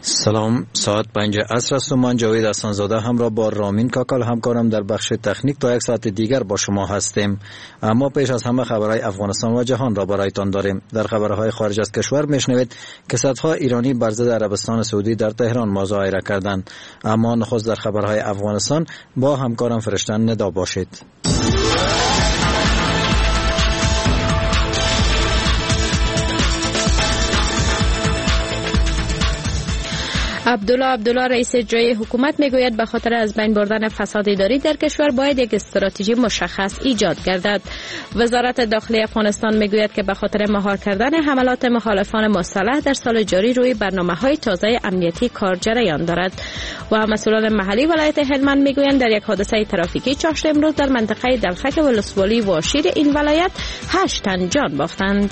سلام، ساعت 5 عصر است و من جاوید احسان‌زاده همراه با رامین کاکل همکارم در بخش تکنیک تا یک ساعت دیگر با شما هستیم. اما پیش از همه خبرهای افغانستان و جهان را برایتان داریم. در خبرهای خارج از کشور میشنوید که صدها ایرانی بر ضد عربستان سعودی در تهران مظاهره کردند. اما نخست در خبرهای افغانستان با همکارم فرشتن ندا باشید. عبدالله رئیس اجرایی حکومت میگوید به خاطر از بین بردن فساد اداری در کشور باید یک استراتژی مشخص ایجاد گردد. وزارت داخلی افغانستان میگوید که به خاطر مهار کردن حملات مخالفان مسلح در سال جاری روی برنامه‌های تازه امنیتی کار جریان دارد. و مسئولان محلی ولایت هلمند میگویند در یک حادثه ترافیکی چهارشنبه امروز در منطقه دلخک ولسوالی واشیر این ولایت 8 تن جان باختند.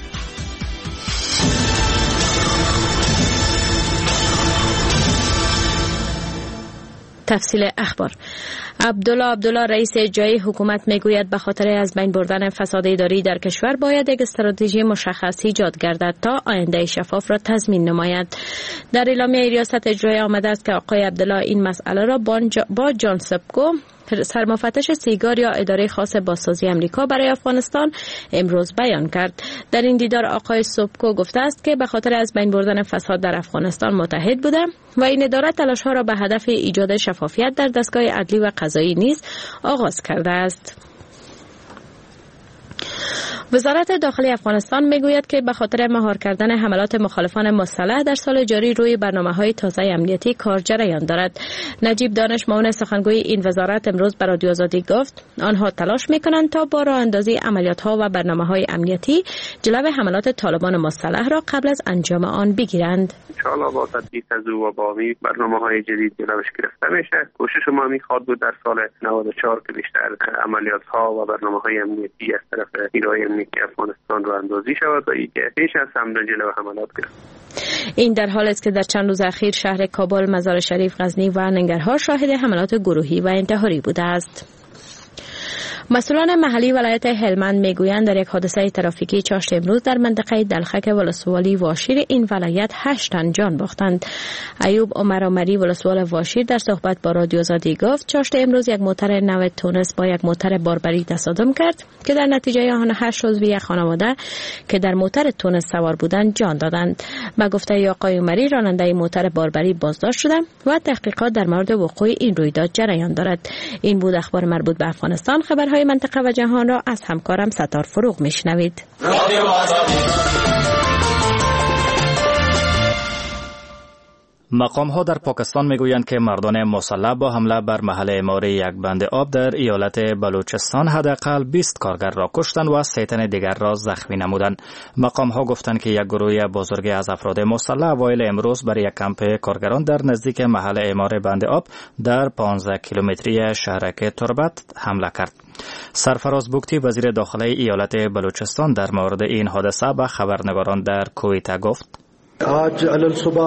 تفصیل اخبار. عبدالله رئیس اجرایی حکومت میگوید به خاطر از بین بردن فساد اداری در کشور باید یک استراتژی مشخص ایجاد گردد تا آینده شفاف را تضمین نماید. در اعلامیه ریاست اجرایی آمده است که آقای عبدالله این مسئله را با جان سپکو سرمفتش سیگار یا اداره خاص بازسازی امریکا برای افغانستان امروز بیان کرد. در این دیدار آقای سپکو گفته است که به خاطر از بین بردن فساد در افغانستان متحد بوده و این اداره تلاش‌ها را به هدف ایجاد شفافیت در دستگاه عدلی و قضایی نیز آغاز کرده است. وزارت داخلی افغانستان میگوید که به خاطر مهار کردن حملات مخالفان مسلح در سال جاری روی برنامه‌های تازه امنیتی کار جریان دارد. نجیب دانش معاون سخنگوی این وزارت امروز به رادیو آزادی گفت آنها تلاش میکنند تا با راه اندازی عملیات‌ها و برنامه‌های امنیتی جلوی حملات طالبان مسلح را قبل از انجام آن بگیرند. ان شاء الله با تطبیق از او و با برنامه‌های جدید جلوش گرفته میشه. کوشش ما میخواد بود در سال 94 که بیشتر عملیات‌ها و برنامه‌های امنیتی از طرف نیروهای امنیتی افغانستان را اندازی شود و این که پیش از حمله جلوی حملات گرفت. این در حالی است که در چند روز اخیر شهر کابل، مزار شریف، غزنی و ننگرهار شاهد حملات گروهی و انتحاری بوده است. مسئولان محلی ولایت هلمند میگویند در یک حادثه ترافیکی چهارشنبه امروز در منطقه دلخک ولسوالی واشیر این ولایت 8 تن جان باختند. ایوب عمری ولسوال واشیر در صحبت با رادیو آزادی گفت چهارشنبه امروز یک موتر نو تونس با یک موتر باربری تصادم کرد که در نتیجه آن 8 عضو یک خانواده که در موتر تونس سوار بودند جان دادند. با گفته آقای عمری راننده موتر باربری بازداشت شدند و تحقیقات در مورد وقوع این رویداد جریان دارد. این بود اخبار مربوط به افغانستان. خبرهای منطقه و جهان را از همکارم ستار فروغ میشنوید. مقام ها در پاکستان میگویند که مردان مسلح با حمله بر محل اعمار یک بند آب در ایالت بلوچستان حداقل 20 کارگر را کشتند و 3 تن دیگر را زخمی نمودند. مقام ها گفتند که یک گروه بزرگ از افراد مسلح اوایل امروز بر یک کمپ کارگران در نزدیک محل اعمار بند آب در 15 کیلومتری شهرک تربت حمله کرد. سرفراز بگتی وزیر داخلی ایالت بلوچستان در مورد این حادثه به خبرنگاران در کویتا گفت आज अलल सुबह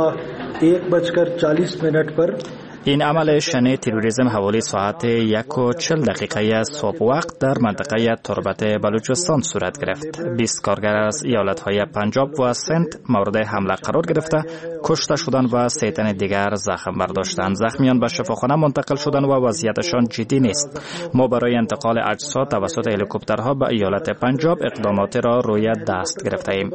1:40 पर این عمل شن تروریسم حوالی ساعت 1:40 صبح وقت در منطقه تربت بلوچستان صورت گرفت. 20 کارگر از ایالت‌های پنجاب و سند مورد حمله قرار گرفته کشته شدند و 3 تن دیگر زخم برداشتند. زخمیان به شفاخانه منتقل شدند و وضعیتشان جدی نیست. ما برای انتقال اجساد توسط هلیکوپترها به ایالت پنجاب اقدامات را روی دست گرفته‌ایم.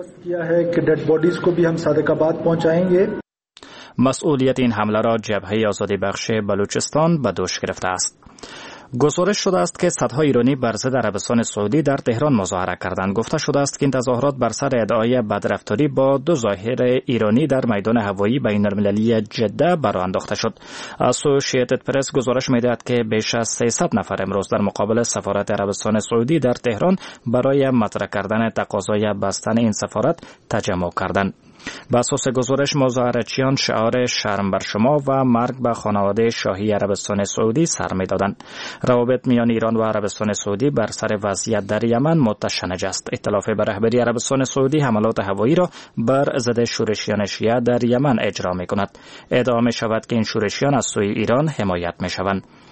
مسئولیت این حمله را جبهه آزادی بخش بلوچستان به دوش گرفته است. گزارش شده است که صدها ایرانی بر ضد عربستان سعودی در تهران مظاهره کردند. گفته شده است که این تظاهرات بر سر ادعای بدرفتاری با 2 ظاهر ایرانی در میدان هوایی بین‌المللی جده برآ انداخته شد. اسوسییتد پرس گزارش می‌دهد که بیش از 300 نفر امروز در مقابل سفارت عربستان سعودی در تهران برای مطرح کردن تقاضای بستن این سفارت تجمع کردند. به اساس گزارش مظاهرچیان شعار شرم بر شما و مرگ به خانواده شاهی عربستان سعودی سر می‌دادند. روابط میان ایران و عربستان سعودی بر سر وضعیت در یمن متشنج است. ائتلاف به رهبری عربستان سعودی حملات هوایی را بر ضد شورشیان شیعه در یمن اجرا می‌کند. ادعا می‌شود که این شورشیان از سوی ایران حمایت می‌شوند.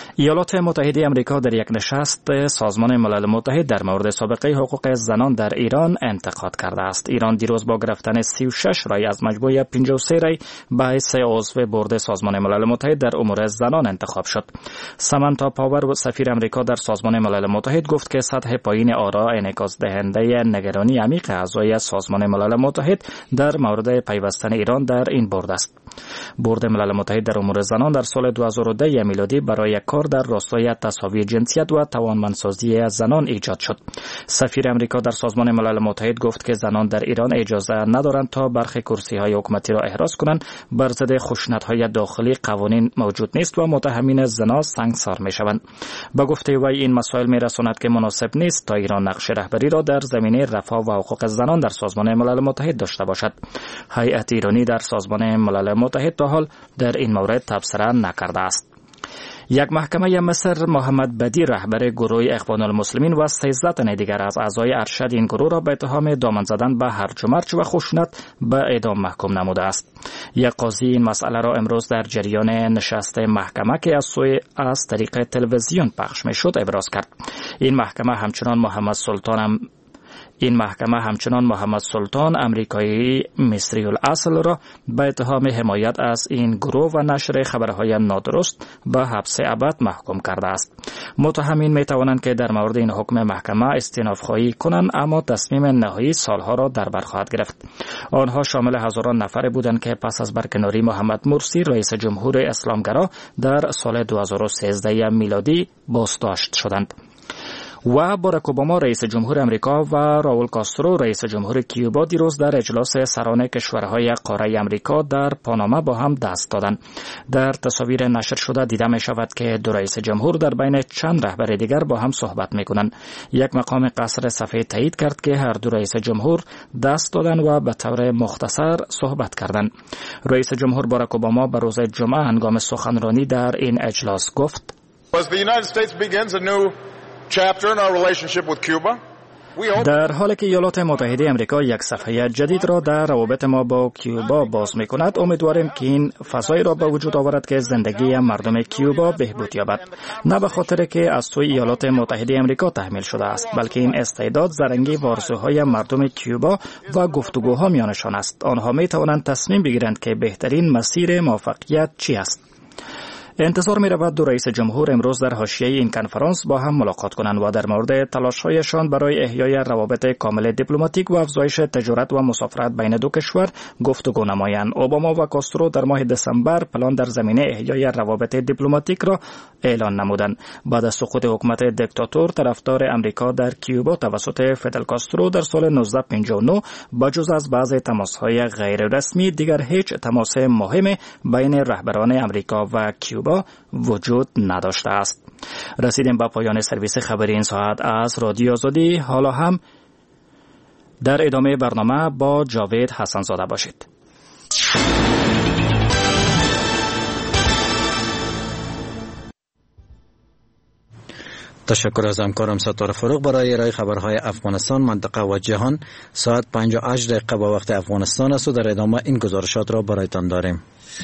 ایالات متحده آمریکا در یک نشست سازمان ملل متحد در مورد سابقه حقوق زنان در ایران انتقاد کرده است. ایران دیروز با گرفتن 36 رای از مجموع 53 رای به حیث عضو بورد سازمان ملل متحد در امور زنان انتخاب شد. سامانتا پاور سفیر آمریکا در سازمان ملل متحد گفت که سطح پایین آرا انعکاس دهنده نگرانی عمیق اعضای سازمان ملل متحد در مورد پیوستن ایران در این بورد است. بورد ملل متحد در امور زنان در سال 2010 میلادی برای کار در راستای تساوی جنسیت و توانمندسازی زنان ایجاد شد. سفیر آمریکا در سازمان ملل متحد گفت که زنان در ایران اجازه ندارند تا برخی کرسی‌های حکومتی را احراز کنند. بر ضد خشونت‌های داخلی قوانین موجود نیست و متهمین زنا سنگسار می‌شوند. با گفته وی این مسائل می‌رساند که مناسب نیست تا ایران نقش رهبری را در زمینه رفاه و حقوق زنان در سازمان ملل متحد داشته باشد. هیئت ایرانی در سازمان ملل متحد تا حال در این مورد تبصره نکرده است. یک محکمه مصر محمد بدی رهبر گروه اخوان المسلمین و 13 تن دیگر از اعضای ارشد این گروه را به اتهام دامن زدن به هرج و مرج و خشونت به اعدام محکوم نموده است. یک قاضی این مسئله را امروز در جریان نشست محکمه که از طریق تلویزیون پخش می‌شد ابراز کرد. این محکمه همچنان محمد سلطان امریکایی مصری الاصل را به اتهام حمایت از این گروه و نشر خبرهای نادرست به حبس ابد محکوم کرده است. متهمین می توانند که در مورد این حکم محکمه استئناف خواهی کنند، اما تصمیم نهایی سالها را در بر خواهد گرفت. آنها شامل هزاران نفر بودند که پس از برکناری محمد مرسی رئیس جمهور اسلامگرا در سال 2013 میلادی بازداشت شدند. و باراک اوباما رئیس جمهور امریکا و راول کاسترو رئیس جمهور کیوبا دیروز در اجلاس سران کشورهای قاره امریکا در پاناما با هم دست دادند. در تصاویر نشر شده دیده می شود که دو رئیس جمهور در بین چند رهبر دیگر با هم صحبت می کنند. یک مقام قصر سفید تایید کرد که هر دو رئیس جمهور دست دادند و به طور مختصر صحبت کردند. رئیس جمهور باراک اوباما به روز جمعه هنگام سخنرانی در این اجلاس گفت: در حالی که ایالات متحده آمریکا یک صفحه جدید را در روابط ما با کیوبا باز می کند، امیدواریم که این فضایی را به وجود آورد که زندگی مردم کیوبا بهبود یابد، نه به خاطر که از سوی ایالات متحده آمریکا تحمیل شده است، بلکه این استعداد زرنگی و آرزوهای مردم کیوبا و گفتگوها میانشان است. آنها می توانند تصمیم بگیرند که بهترین مسیر موفقیت چی است. انتظار می رود دو رئیس جمهور امروز در حاشیه این کنفرانس با هم ملاقات کنند و در مورد تلاش‌هایشان برای احیای روابط کامل دیپلماتیک و افزایش تجارت و مسافرت بین دو کشور گفتگو نمایند. اوباما و کاسترو در ماه دسامبر پلان در زمینه احیای روابط دیپلماتیک را اعلان نمودند. بعد از سقوط حکومت دیکتاتور طرفدار امریکا در کیوبا توسط فیدل کاسترو در سال 1959 بجز از بعض تماس‌های غیر رسمی دیگر هیچ تماس مهم بین رهبران امریکا و کیوبا وجود نداشته است. رسیدیم به پایان سرویس خبری این ساعت از رادیو آزادی. حالا هم در ادامه برنامه با جاوید حسن‌زاده باشید. تشکر از همکارم ستاره فروغ برای ارائه خبرهای افغانستان، منطقه و جهان. ساعت 58 دقیقه به وقت افغانستان است و در ادامه این گزارشات را برایتان داریم.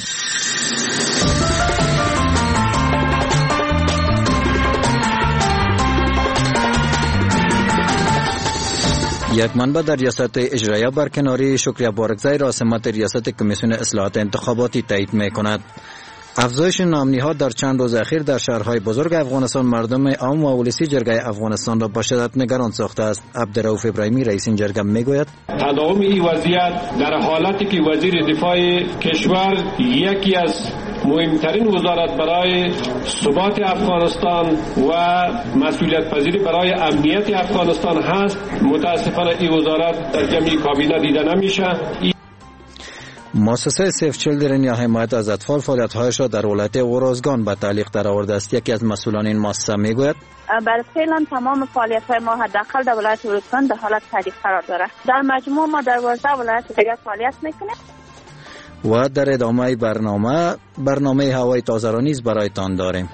یک منبع در ریاست اجرایی برکناری شکریه بارکزی را سمت ریاست کمیسیون اصلاحات انتخاباتی تایید می‌کند. افزایش نام‌نهاد در چند روز اخیر در شهرهای بزرگ افغانستان مردم عام و ولسی جرگه افغانستان را با شدت نگران ساخته است. عبدالرؤوف ابراهیمی رئیس این جرگه میگوید تداوم این وضعیت در حالتی که وزیر دفاع کشور یکی از مهمترین وزارت برای ثبات افغانستان و مسئولیت پذیری برای امنیت افغانستان هست، متاسفانه این وزارت در جمعی کابینه دیده نمیشه. مؤسسه سیف چیلدرن یا حمایت از اطفال فعالیت‌هایش را در ولایت اورازگان به تعلیق درآورده است. یکی از مسئولان این مؤسسه میگوید برای فعلا تمام فعالیت‌های ما حداقل در ولایت اورازگان در حالت تعلیق قرار داره. در مجموع ما در 12 ولایت دیگر فعالیت میکنیم. و در ادامه برنامه هوای تازه را نیز برایتان داریم.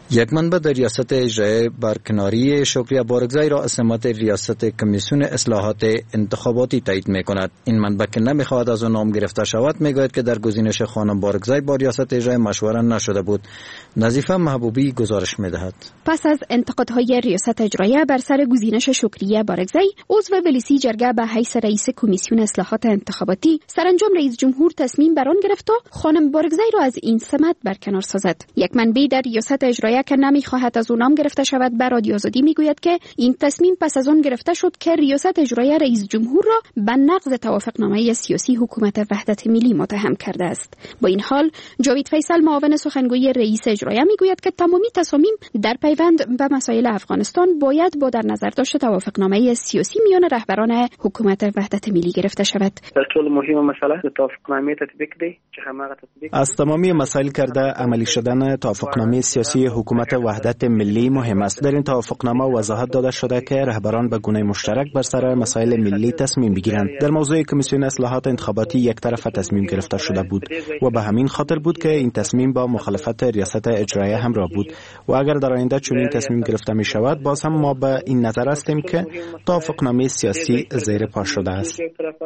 یک منبع در ریاست اجرایی برکناری شکریه بارگزای را از سمت ریاست کمیسیون اصلاحات انتخاباتی تایید می‌کند. این منبع که نمی‌خواهد از آن نام گرفته شود میگوید که در گزینش خانم بارگزای با ریاست اجرایی مشوره نشده بود. نظیفه محبوبی گزارش می‌دهد. پس از انتقادهای ریاست اجرایی بر سر گزینش شکریه بارگزای، عضو ولیسی جرگه به حیث رئیس کمیسیون اصلاحات انتخاباتی، سرانجام رئیس جمهور تصمیم بر آن گرفت تا خانم بارگزای را از این سمت برکنار سازد. یک منبع در ریاست اجرایی که نمی‌خواهد از او نام گرفته شود به رادیو آزادی میگوید که این تصمیم پس از آن گرفته شد که ریاست اجرایی رئیس جمهور را به نقض توافقنامه سیاسی حکومت وحدت ملی متهم کرده است. با این حال جاوید فیصل معاون سخنگوی رئیس اجرایی میگوید که تمامی تصامیم در پیوند به مسائل افغانستان باید با در نظر داشت توافقنامه سیاسی میان رهبران حکومت وحدت ملی گرفته شود. در طول مهم مسئله توافقنامه تطبیق دی که همه تطبیق از تمامی مسائل کرده عملی شدن توافقنامه سیاسی حکومت وحدت ملی مهم است. در این توافقنامه وضاحت داده شده که رهبران به گونه مشترک بر سر مسائل ملی تصمیم بگیرند. در موضوع کمیسیون اصلاحات انتخاباتی یک طرفه تصمیم گرفته شده بود و به همین خاطر بود که این تصمیم با مخالفت ریاست اجرایی همراه بود و اگر در آینده چنین تصمیم گرفته می شود باز هم ما به این نظر هستیم که توافقنامه سیاسی زیر پا شده است.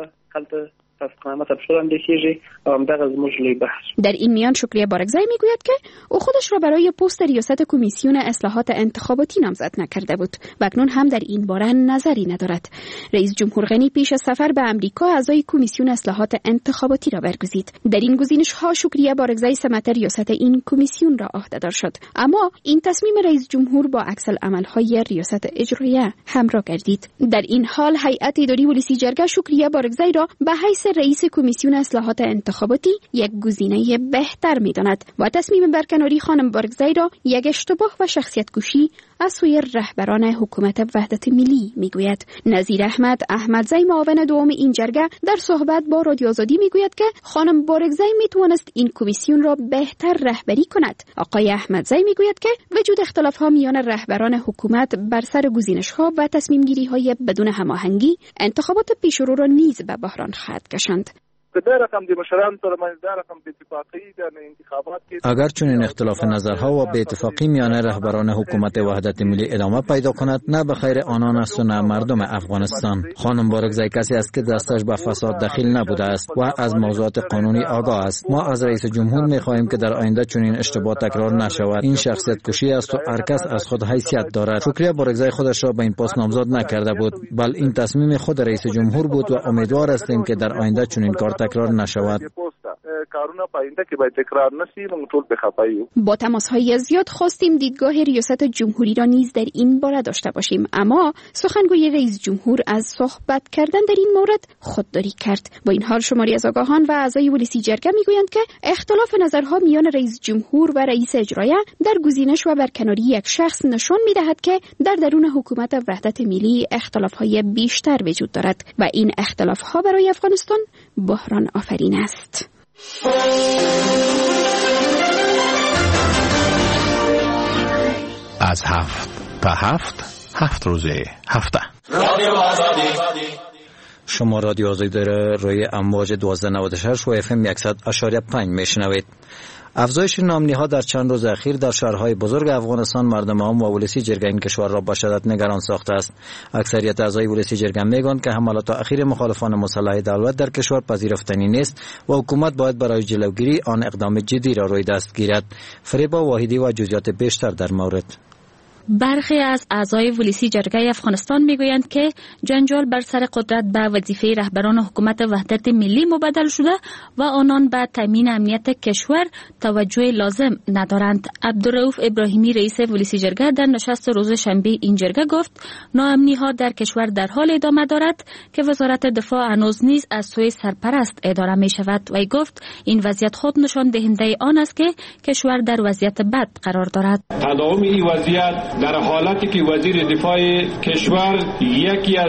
در این میان شکریه بارگزای میگوید که او خودش را برای پست ریاست کمیسیون اصلاحات انتخاباتی نامزد نکرده بود و اکنون هم در این باره نظری ندارد. رئیس جمهور غنی پیش از سفر به امریکا اعضای کمیسیون اصلاحات انتخاباتی را برگزید. در این گزینش ها شکریه بارگزای سمت ریاست این کمیسیون را عهدهدار شد، اما این تصمیم رئیس جمهور با عکس العمل‌های ریاست اجرایی همراه گردید. در این حال هیئت اداری ولیسی جرگه شکریه بارگزای را به حیث رئیس کمیسیون اصلاحات انتخاباتی یک گزینه بهتر می‌داند و تصمیم برکناری خانم بارگزای را یک اشتباه و شخصیت کشی از سوی رهبران حکومت وحدت ملی میگوید. نظیر احمدزی معاون دوم این جرگه در صحبت با رادیو آزادی میگوید که خانم بارگزای میتوانست این کمیسیون را بهتر رهبری کند. آقای احمدزی میگوید که وجود اختلاف‌ها میان رهبران حکومت بر سر گزینش‌ها و تصمیم‌گیری‌های بدون هماهنگی انتخابات پیشرو را نیز به بحران خواهد کشاند. اگر چنین اختلاف نظرها و بی اتفاقی میان رهبران حکومت وحدت ملی ادامه پیدا کند، نه به خیر آنان است و نه مردم افغانستان. خانم بارگزای کسی است که دستش به فساد دخیل نبوده است و از موضوعات قانونی آگاه است. ما از رئیس جمهور می‌خواهیم که در آینده چنین اشتباه تکرار نشود. این شخصیت کشی است و هر کس از خود حیثیت دارد. شکریه بارگزای خودش را به این پست نامزد نکرده بود، بل این تصمیم خود رئیس جمهور بود و امیدوار هستیم که در آینده چنین کار تکرار نشود. با تماس‌های زیاد خواستیم دیدگاه ریاست جمهوری را نیز در این باره داشته باشیم، اما سخنگوی رئیس جمهور از صحبت کردن در این مورد خودداری کرد. با این حال شماری از آگاهان و اعضای ولیسی جرگه میگویند که اختلاف نظرها میان رئیس جمهور و رئیس اجرایی در گزینش و برکناری یک شخص نشان میدهد که در درون حکومت وحدت ملی اختلاف‌های بیشتر وجود دارد و این اختلاف‌ها برای افغانستان بحران آفرین است. از 7 تا 7 روزه هفته شما رادیو آزادی را روی امواج 1296 و FM 100.5 میشنوید. افزایش نامنی‌ها در چند روز اخیر در شهرهای بزرگ افغانستان مردم عام و ولیسی جرگه این کشور را به شدت نگران ساخته است. اکثریت اعضای ولیسی جرگه میگویند که حملات اخیر مخالفان مسلح دولت در کشور پذیرفتنی نیست و حکومت باید برای جلوگیری آن اقدام جدی را روی دست گیرد. فریبا واحدی و جزئیات بیشتر در مورد. برخی از اعضای ولیسی جرگه افغانستان میگویند که جنجال بر سر قدرت به وظیفه رهبران حکومت وحدت ملی مبدل شده و آنان به تامین امنیت کشور توجه لازم ندارند. عبدالرؤوف ابراهیمی رئیس ولیسی جرگه در نشست روز شنبه این جرگه گفت ناامنی‌ها در کشور در حال ادامه دارد که وزارت دفاع هنوز نیز از سوی سرپرست اداره می شود و گفت این وضعیت خود نشان دهنده آن است که کشور در وضعیت بد قرار دارد. تداوم این وضعیت در حالتی که وزیر دفاع کشور یکی از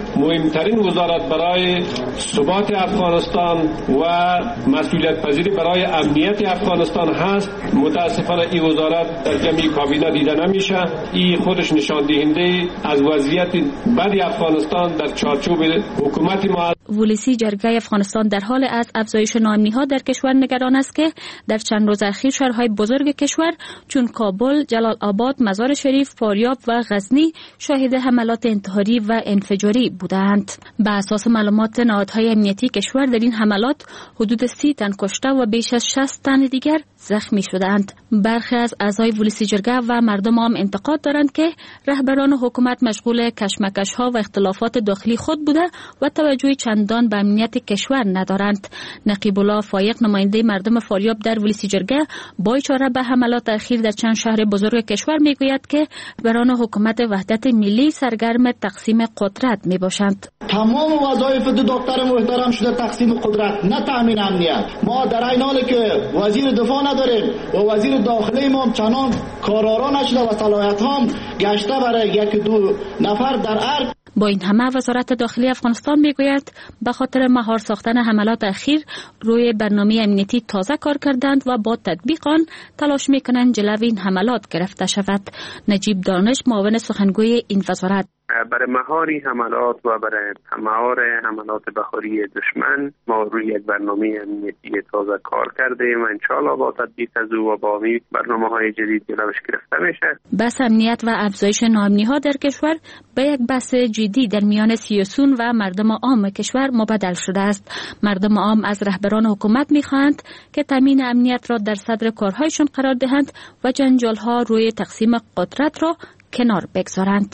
مهمترین وزارت برای ثبات افغانستان و مسئولیت پذیری برای امنیت افغانستان هست. متاسفانه این وزارت در جمعی کابینه دیده نمیشه. این خودش نشان دهنده از وضعیت بد افغانستان در چارچوب حکومت ما. ولسی جرگه افغانستان در حال از افزایش ناامنی‌ها در کشور نگران است که در چند روز اخیر شهرهای بزرگ کشور چون کابل، جلال آباد، مزار شریف، فاریاب و غزنی شاهد حملات انتحاری و انفجاری بودند. به اساس معلومات نهادهای امنیتی کشور در این حملات حدود 30 تن کشته و بیش از 60 تن دیگر زخمی شدند. برخی از اعضای ولسی جرگه و مردم هم انتقاد دارند که رهبران حکومت مشغول کشمکش‌ها و اختلافات داخلی خود بوده و توجه چندان به امنیت کشور ندارند. نقیب الله فایق نماینده مردم فاریاب در ولسی جرگه با اشاره به حملات اخیر در چند شهر بزرگ کشور میگوید که رهبران حکومت وحدت ملی سرگرم تقسیم قدرت میباشند. تمام وظایف دکتر محترم شده تقسیم قدرت، نه تامین امنیت. ما در این حالی که وزیر دفاع نداریم و وزیر داخلی ما چنان کارآرا نشده و صلاحیت هم گشته برای یک دو نفر در ارگ. با این همه وزارت داخلی افغانستان میگوید به خاطر مهار ساختن حملات اخیر روی برنامه امنیتی تازه کار کردند و با تطبیق آن تلاش میکنند جلوی این حملات گرفته شود. نجیب دانش معاون سخنگوی این وزارت: برای مهار حملات و برای مهار حملات بخاری دشمن ما روی یک برنامه امنیتی تازه کار کردیم و انشالله با تطبیق از او و با برنامه‌های جدید جلوش گرفته میشه. بحث امنیت و افزایش ناامنی‌ها در کشور به یک بحث جدی در میان سیاسیون و مردم عام کشور مبدل شده است. مردم عام از رهبران حکومت می‌خواهند که تامین امنیت را در صدر کارهایشان قرار دهند و جنجال‌ها روی تقسیم قدرت را کنار بگذارند.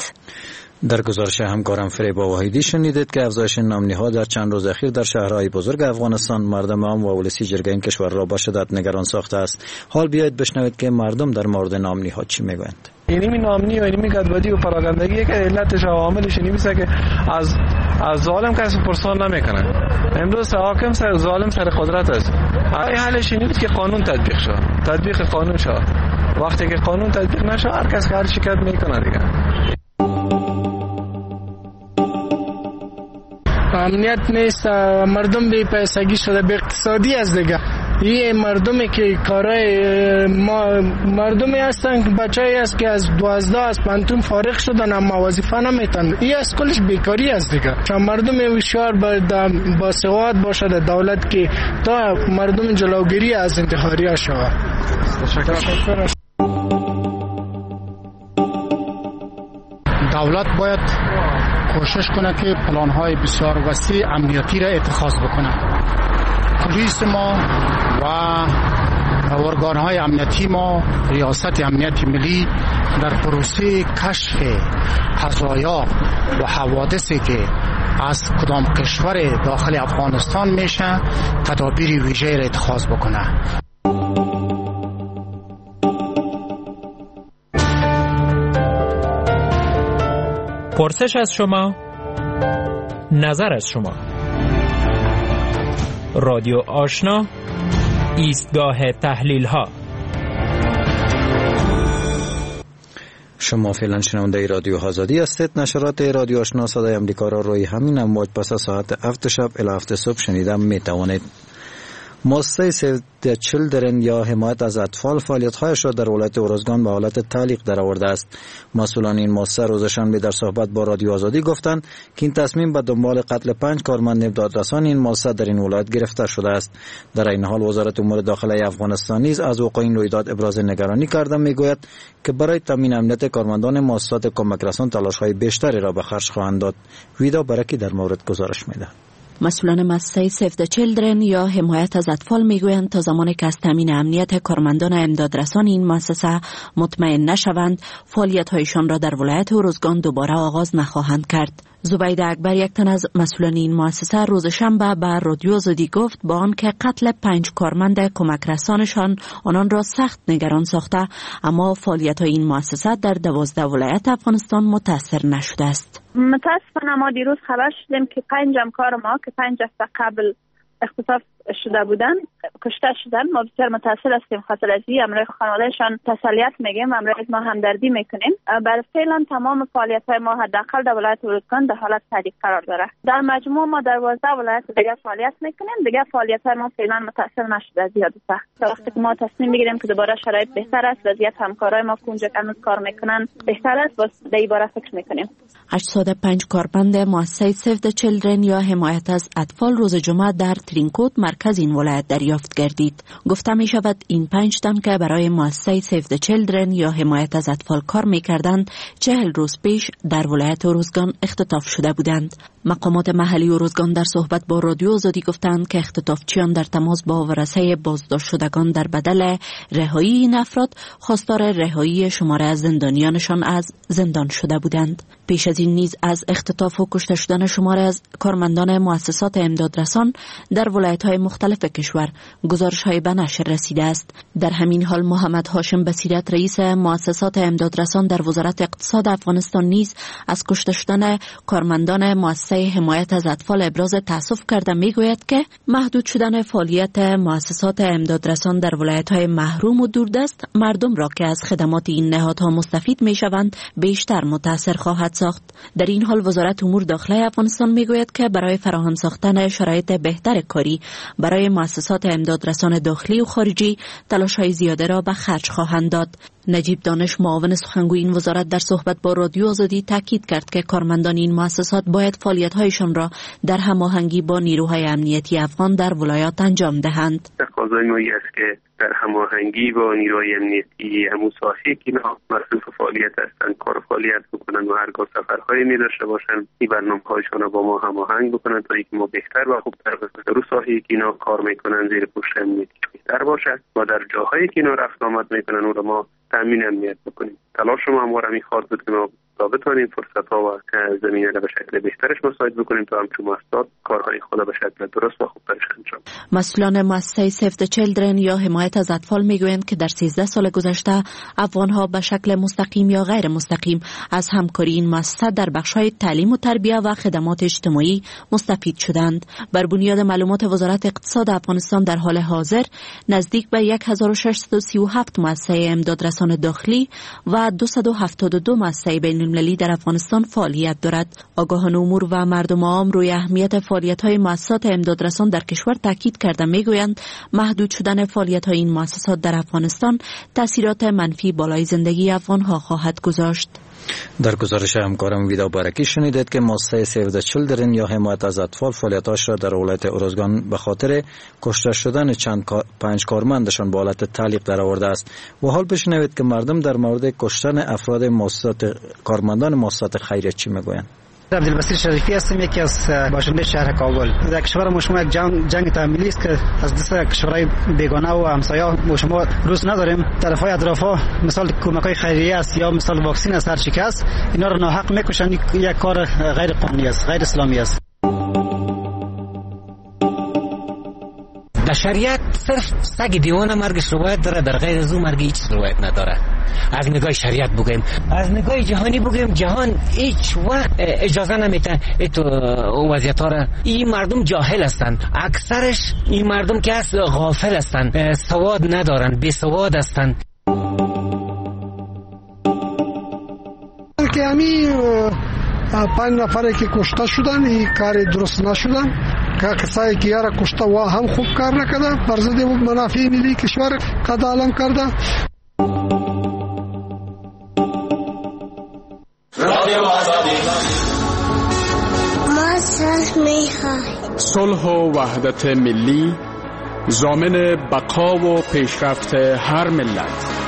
در گزارش همکارم فریبا واحدی شنیدید که افزایش ناامنی‌ها در چند روز اخیر در شهرهای بزرگ افغانستان مردم عام و ولسی جرگه این کشور را به شدت نگران ساخته است. حال بیایید بشنوید که مردم در مورد ناامنی‌ها چی میگویند. اینمی ناامنی و اینمی گدبدی و پراگندگی که علتش و عاملش نمیشه که از ظالم کسی پرسان نمیکنه. امروز حاکم ظالم سر قدرت است. این حالش اینه که قانون تطبیق شه. تطبیق قانون شه. وقتی که قانون تطبیق نشه هر کس هر شکایت میکنه دیگه. امنیت نیست، مردم بی پیسگی شده، بی اقتصادی از دیگه. این مردمی که کارای مردمی هستن که بچه‌ای است که از 12 از پانتون فارغ شدن اما وظیفه نمیتن. این از کلش بیکاری است دیگه. چون مردم هوشیار با سواد باشه در دولت که تا مردم جلوگیری از انتحاری ها شود. دولت باید کوشش کنه که پلان‌های بسیار وسیع امنیتی را اتخاذ بکنه. پلیس ما و ارگان‌های امنیتی ما، ریاست امنیت ملی در پروسه کشف قضایا و حوادثی که از کدام کشور داخل افغانستان میشه تدابیر ویژه را اتخاذ بکنه. پرسش از شما، نظر از شما. رادیو آشنا، ایستگاه تحلیل ها. شما فعلا شنونده رادیو آزادی هستید. نشرات رادیو آشنا صدای امریکا را روی همین امواج پس از ساعت 7 شب الی 7 صبح شنیده می توانید. مؤسسه سیو د چیلدرن یا حمایت از اطفال فعالیت‌هایش را در ولایت ارزگان به حالت تعلیق درآورده است. مسئولان این مؤسسه روز شنبه در صحبت با رادیو آزادی گفتند که این تصمیم به دنبال قتل 5 کارمند دادرسان این مؤسسه در این ولایت گرفته شده است. در این حال وزارت امور داخلی افغانستان نیز از وقوع این رویداد ابراز نگرانی کرده میگوید که برای تامین امنیت کارمندان مؤسسات کمک رسان تلاش‌های بیشتری را به خرج خواهند داد. ویدا برکی در مورد گزارش می‌دهد. مسئولان مؤسسه سیو د چیلدرن یا حمایت از اطفال میگویند تا زمانی که از تامین امنیت کارمندان امدادرسان این مؤسسه مطمئن نشوند، فعالیت‌هایشان را در ولایت ارزگان دوباره آغاز نخواهند کرد. زبید اکبر، یک تن از مسئولان این مؤسسه، روز شنبه به رادیو آزادی گفت با آنکه قتل 5 کارمند کمک رسانشان آنان را سخت نگران ساخته، اما فعالیت‌های این مؤسسه در 12 ولایت افغانستان متاثر نشده است. متاسفانه ما دیروز خبر شدیم که 5 همکار ما که 5 هفته قبل اختطاف شده بودن، کشته شدن. ما بسیار متاسف هستیم خاطر از این. امروز خانوادهشان تسلیت میگیم، امروز ما همدردی میکنیم. بر فعلا تمام فعالیت‌های ما حداقل در ولایت اروزگان در حالت تعلیق قرار داره. در مجموع ما در 12 ولایت دیگه فعالیت میکنیم. دیگه فعالیت‌های ما فعلا متاسف نشده زیاده. تا وقتی که ما تصمیم بگیریم که دوباره شرایط بهتر است، وضعیت همکارای ما که اونجا هنوز کار میکنن بهتر است، باز در این باره فکر میکنیم. 85 کارمند مؤسسه سیو د چیلدرن یا حمایت از اطفال روز جمعه در ترینکوت مرکز این ولایت دریافت گردید. گفته می شود این 5 تن که برای مؤسسه سیو د چیلدرن یا حمایت از اطفال کار می کردند 40 روز پیش در ولایت اروزگان اختطاف شده بودند. مقامات محلی اروزگان در صحبت با رادیو آزادی گفتند که اختطافچیان در تماس با ورثه بازداشت شدگان در بدل رهایی این افراد خواستار رهایی شماره از زندانیانشان از زندان شده بودند. پیش از این نیز از اختطاف و کشته شدن شماره از کارمندان مؤسسات امدادرسان در ولایت‌های مختلف کشور گزارش‌های به نشر رسیده است. در همین حال محمد هاشم بصیرت رئیس مؤسسات امدادرسان در وزارت اقتصاد افغانستان نیز از کشته شدن کارمندان مؤسسه حمایت از اطفال ابراز تأسف کرده میگوید که محدود شدن فعالیت مؤسسات امدادرسان در ولایت‌های محروم و دوردست مردم را که از خدمات این نهادها مستفید میشوند بیشتر متاثر خواهد ساخت. در این حال وزارت امور داخلی افغانستان میگوید که برای فراهم ساختن شرایط بهتر کاری برای مؤسسات امدادرسان داخلی و خارجی تلاش‌های زیاده را به خرج خواهند داد. نجیب دانش معاون سخنگوی این وزارت در صحبت با رادیو آزادی تاکید کرد که کارمندان این مؤسسات باید فعالیت‌هایشان را در هماهنگی با نیروهای امنیتی افغان در ولایات انجام دهند. تقاضای ما است که در هماهنگی با نیروهای امنیتی همون ساحه‌ای که اینا مصروف فعالیت هستند کار فعالیت بکنن و هرگاه سفرهایی می داشته باشن این برنامه‌هایشان را با ما هماهنگ بکنن تا اینکه ما بهتر و خوبتر رو ساحه‌ای که اینا کار میکنن زیر پوشش امنیتی بهتر باشد و در جاهایی که اینا رفت آمد میکنن اون را ما تامین امنیت بکنیم. تلاش ما هم میخواد بود که ما بتوانیم فرصت‌ها و زمینه را به شکل بهترش مساعد بکنیم تا همچون مؤسسات کارهای خود به شکل درست و خوبترش انجام. مسئولان مؤسسه سیو د چیلدرن یا حمایت از اطفال میگویند که در 13 سال گذشته افغان‌ها به شکل مستقیم یا غیر مستقیم از همکاری این مؤسسه در بخش‌های تعلیم و تربیت و خدمات اجتماعی مستفید شدند. بر بنیاد معلومات وزارت اقتصاد افغانستان در حال حاضر نزدیک به 1637 مؤسسه امدادرسان داخلی و 272 مؤسسه بین‌المللی در افغانستان فعالیت دارد. آگاهان امور و مردم عام روی اهمیت فعالیت‌های مؤسسات امدادرسان در کشور تاکید کرده میگویند محدود شدن فعالیت‌های این مؤسسات در افغانستان تأثیرات منفی بالای زندگی افغان‌ها خواهد گذاشت. در گزارش همکارم ویدا بارکی شنیدید که مؤسسه سیو د چیلدرن یا حمایت از اطفال فعالیتاش را در ولایت اروزگان به خاطر کشته شدن 5 کارمندشان به حالت تعلیق درآورده است. و حال بشنوید که مردم در مورد کشتن افراد کارمندان مؤسسات خیریه چی میگویند. عبدالبصیر شریفی هستم، یکی از باشنده شهر کابل. در کشور ما شما یک جنگ تحمیلی است که از دست کشورهای بیگانه و همسایه ما شما روز نداریم. طرفای اطرافا مثال کمک‌های خیریه است یا مثال واکسن است، هر چی که است اینا رو ناحق میکشن. یک کار غیر قانونی است، غیر اسلامی است. در شریعت صرف سگ دیوانه مرگش روایت داره، در غیر از اون مرگ هیچ روایت نداره. از نگاه شریعت بگیم، از نگاه جهانی بگیم، جهان هیچ وقت اجازه نمیده تو وضعیت ها را. این مردم جاهل هستند، اکثرش این مردم که از غافل هستند، سواد ندارند، بی سواد هستند. که همین 5 نفره که کشته شدن این کار درست نشدن، که کسایی که یارا کشته و هم خوب کار نکرده، بر ضد منافع ملی کشور قد علم کرده. ما صلح می‌خواهیم. صلح و وحدت ملی ضامن بقا و پیشرفت هر ملت.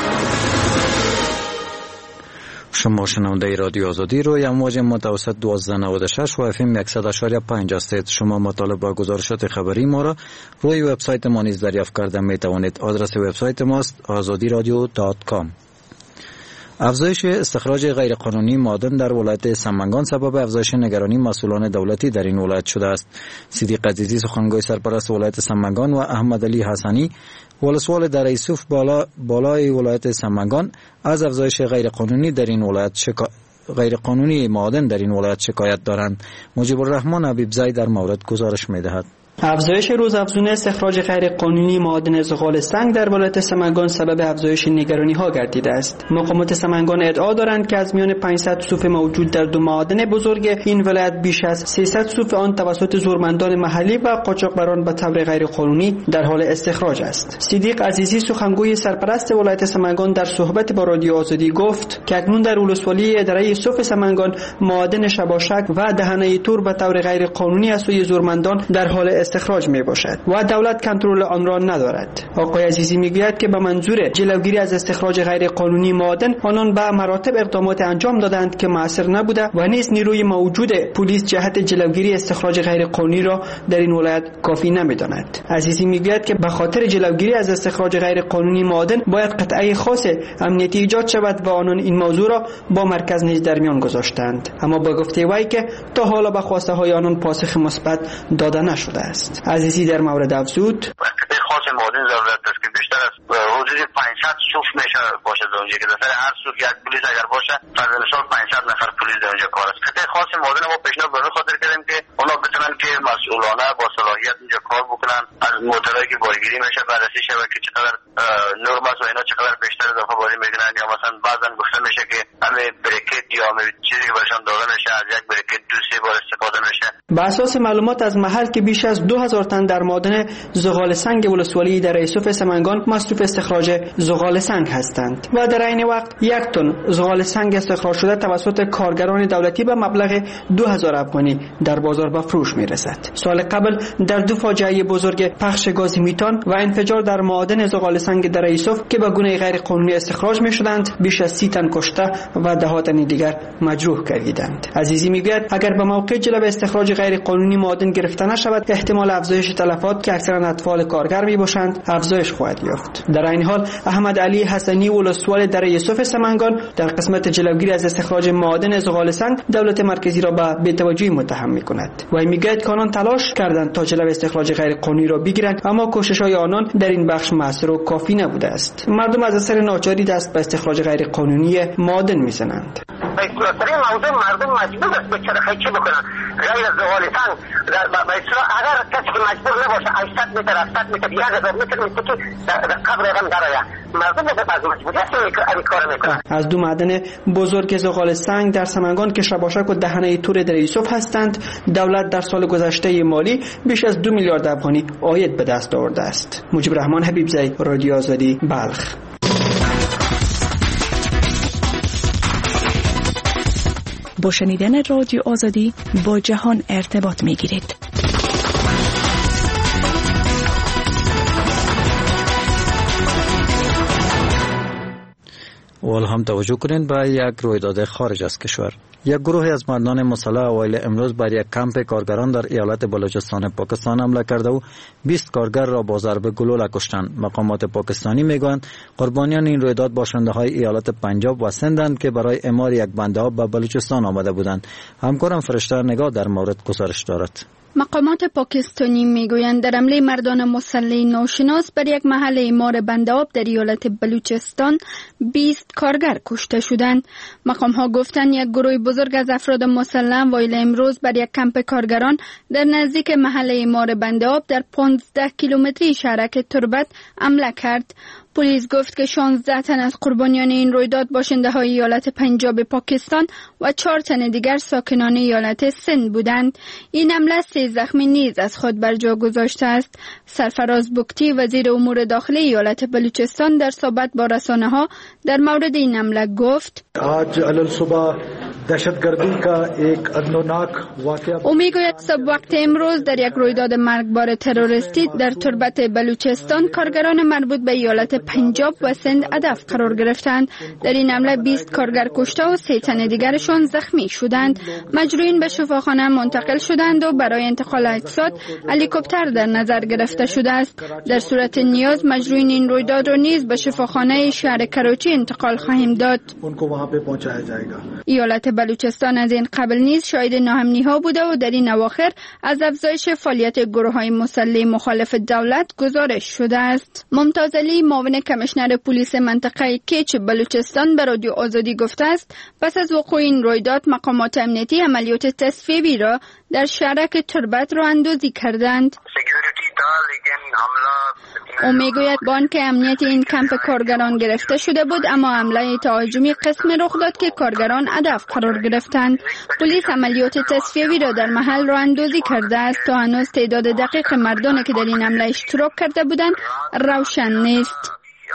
شما شنونده رادیو آزادی روی امواج متوسط 1296 و FM 100.5 هستید. شما مطالب با گزارشات خبری ما را روی وبسایت ما نیز دریافت کرده می توانید. آدرس وبسایت ماست azadiradio.com. افزایش استخراج غیرقانونی معادن در ولایت سمنگان سبب افزایش نگرانی مسئولان دولتی در این ولایت شده است. صدیق عزیزی سخنگوی سرپرست ولایت سمنگان و احمد علی حسنی ولسوال در یوسف بالای ولایت سمنگان از افزایش غیرقانونی معادن در این ولایت شکایت دارند. مجیب الرحمن حبیب زی در مورد گزارش می‌دهد. افزایش روزافزون استخراج غیر قانونی معادن زغال سنگ در ولایت سمنگان سبب افزایش نگرانی‌ها گردیده است. مقامات سمنگان ادعا دارند که از میان 500 صوف موجود در دو معادن بزرگ این ولایت بیش از 300 صوف آن توسط زورمندان محلی و قاچاقبران به طور غیر قانونی در حال استخراج است. صدیق عزیزی سخنگوی سرپرست ولایت سمنگان در صحبت با رادیو آزادی گفت که اکنون در ولسوالی اداره صوف سمنگان معادن شباشک و دهنه تور به طور غیر قانونی از سوی زورمندان در حال استخراج می باشد و دولت کنترل آن را ندارد. آقای عزیزی میگوید که به منظور جلوگیری از استخراج غیر قانونی معادن آنان به مراتب اقدامات انجام دادند که مؤثر نبوده و نیز نیروی موجود پلیس جهت جلوگیری استخراج غیر قانونی را در این ولایت کافی نمی‌داند. عزیزی میگوید که به خاطر جلوگیری از استخراج غیر قانونی معادن باید قطعه خاص امنیتی ایجاد شود و آنان این موضوع را با مرکز نیز در میان گذاشتند، اما با گفته وی که تا حالا به خواسته های آنان پاسخ مثبت داده نشده است. عزیزی در مورد افزود خاص معادن ضرورت است که بیشتر از حدود 500 صوف میشه باشه در اونجا که در هر صوف یک پلیس اگر باشه فرض مثال 500 نفر پلیس در اونجا کار است. قطعه خاص معادن ما پیشنهاد به خاطر کردیم که اونا بتونن که مسئولانه با صلاحیت اینجا کار بکنن، از موتورایی که بارگیری میشه بررسی شود که چقدر نرم است و اینا چقدر بیشتر اضافه باری میگیرن، یا مثلا بعضا گفته میشه که همه بریکت یا همه چیزی که برشان داده میشه از یک بریکت 2-3 بار استفاده میشه. به اساس معلومات از محل که بیش از 2000 تن در معادن زغال سنگ ولسوالی در ایسوف سمنگان مصروف استخراج زغال سنگ هستند و در عین وقت 1 تن زغال سنگ استخراج شده توسط کارگران دولتی به مبلغ 2000 افغانی در بازار به فروش میرسد. سال قبل در دو فاجعه بزرگ پخش گاز میتان و انفجار در معادن زغال سنگ در ایسوف که به گونه غیر قانونی استخراج میشدند بیش از 30 تن کشته و ده تن دیگر مجروح گردیدند. عزیزی میگوید اگر به موقع جلو استخراج غیر قانونی معادن گرفته نشود احتمال افزایش تلفات که اکثرا اطفال کارگر میباشند افزایش خواهد یافت. در این حال احمد علی حسنی ولسوال در یوسف سمنگان در قسمت جلوگیری از استخراج معادن زغال سنگ دولت مرکزی را به بی‌توجهی متهم می‌کند و میگوید که آنان تلاش کردند تا جلو استخراج غیر قانونی را بگیرند اما کوشش‌های آنان در این بخش موثر و کافی نبوده است. مردم از اثر ناچاری دست به استخراج غیر قانونی معادن می‌زنند. در موضوع مردم مجبور است به چرخی بکنن غیر از زغال سنگ اگر کسی که مجبور نباشه 800 متر 700 متر 1000 متر میشه که در قبر هم درآید مردم به مجبوریت این کار میکنن. از دو معدن بزرگ زغال سنگ در سمنگان که شباشک و دهنه تور در یوسف هستند دولت در سال گذشته مالی بیش از 2 میلیارد افغانی عاید به دست آورده است. مجیب رحمان حبیبزی، رادیو آزادی، بلخ. با شنیدن رادیو آزادی با جهان ارتباط می گیرید. اول هم توجه کنید به یک رویداد خارج از کشور. یک گروه از مردان مسلح اوایل امروز بر یک کمپ کارگران در ایالت بلوچستان پاکستان حمله کرده و 20 کارگر را با ضرب گلوله کشتند. مقامات پاکستانی میگویند قربانیان این رویداد باشنده‌های ایالت پنجاب و سندند که برای اعمار یک بند آب به بلوچستان آمده بودند. همکارم فرشته نگاه در مورد گزارش دارد. مقامات پاکستانی میگویند در حمله مردان مسلح ناشناس بر یک محل اعمار بند آب در ایالت بلوچستان 20 کارگر کشته شدند. مقام‌ها گفتند یک گروه بزرگ از افراد مسلح اوایل امروز بر یک کمپ کارگران در نزدیک محل اعمار بند آب در 15 کیلومتری شهرک تربت حمله کرد. پلیس گفت که 16 تن از قربانیان این رویداد باشنده‌های ایالت پنجاب پاکستان و 4 تن دیگر ساکنان ایالت سند بودند. این حمله 3 زخمی نیز از خود بر جا گذاشته است. سرفراز بکتی وزیر امور داخلی ایالت بلوچستان در صحبت با رسانه‌ها در مورد این حمله گفت: آج علل صبح دهشتگردی کا ایک ادنوناک واقعه. او میگوید صبح وقت امروز در یک رویداد مرگبار تروریستی در تربت بلوچستان کارگران مربوط به ایالت پنجاب و سند هدف قرار گرفتند. در این حمله 20 کارگر کشته و 3 تن دیگرشان زخمی شدند. مجروحین به شفاخانه منتقل شدند و برای انتقال اجساد هلیکوپتر در نظر گرفته شده است. در صورت نیاز مجروحین این رویداد را نیز به شفاخانه شهر کراچی انتقال خواهیم داد. ایالت بلوچستان از این قبل نیز شاهد ناامنی‌ها بوده و در این اواخر از افزایش فعالیت گروه‌های مسلح مخالف دولت گزارش شده است. ممتاز علی معاون کمیشنر پلیس منطقه کیچ بلوچستان به رادیو آزادی گفته است پس از وقوع این رویداد مقامات امنیتی عملیات تصفیه‌ای را در شهرک تربت را اندازی کردند. او میگوید بانک امنیت این کمپ کارگران گرفته شده بود، اما حمله تهاجمی قسم رخ داد که کارگران هدف قرار گرفتند. پلیس عملیات تصفیه‌ای را در محل راه اندازی کرده است تا هنوز تعداد دقیق مردانی که در این حمله اشتراک کرده بودند روشن نیست.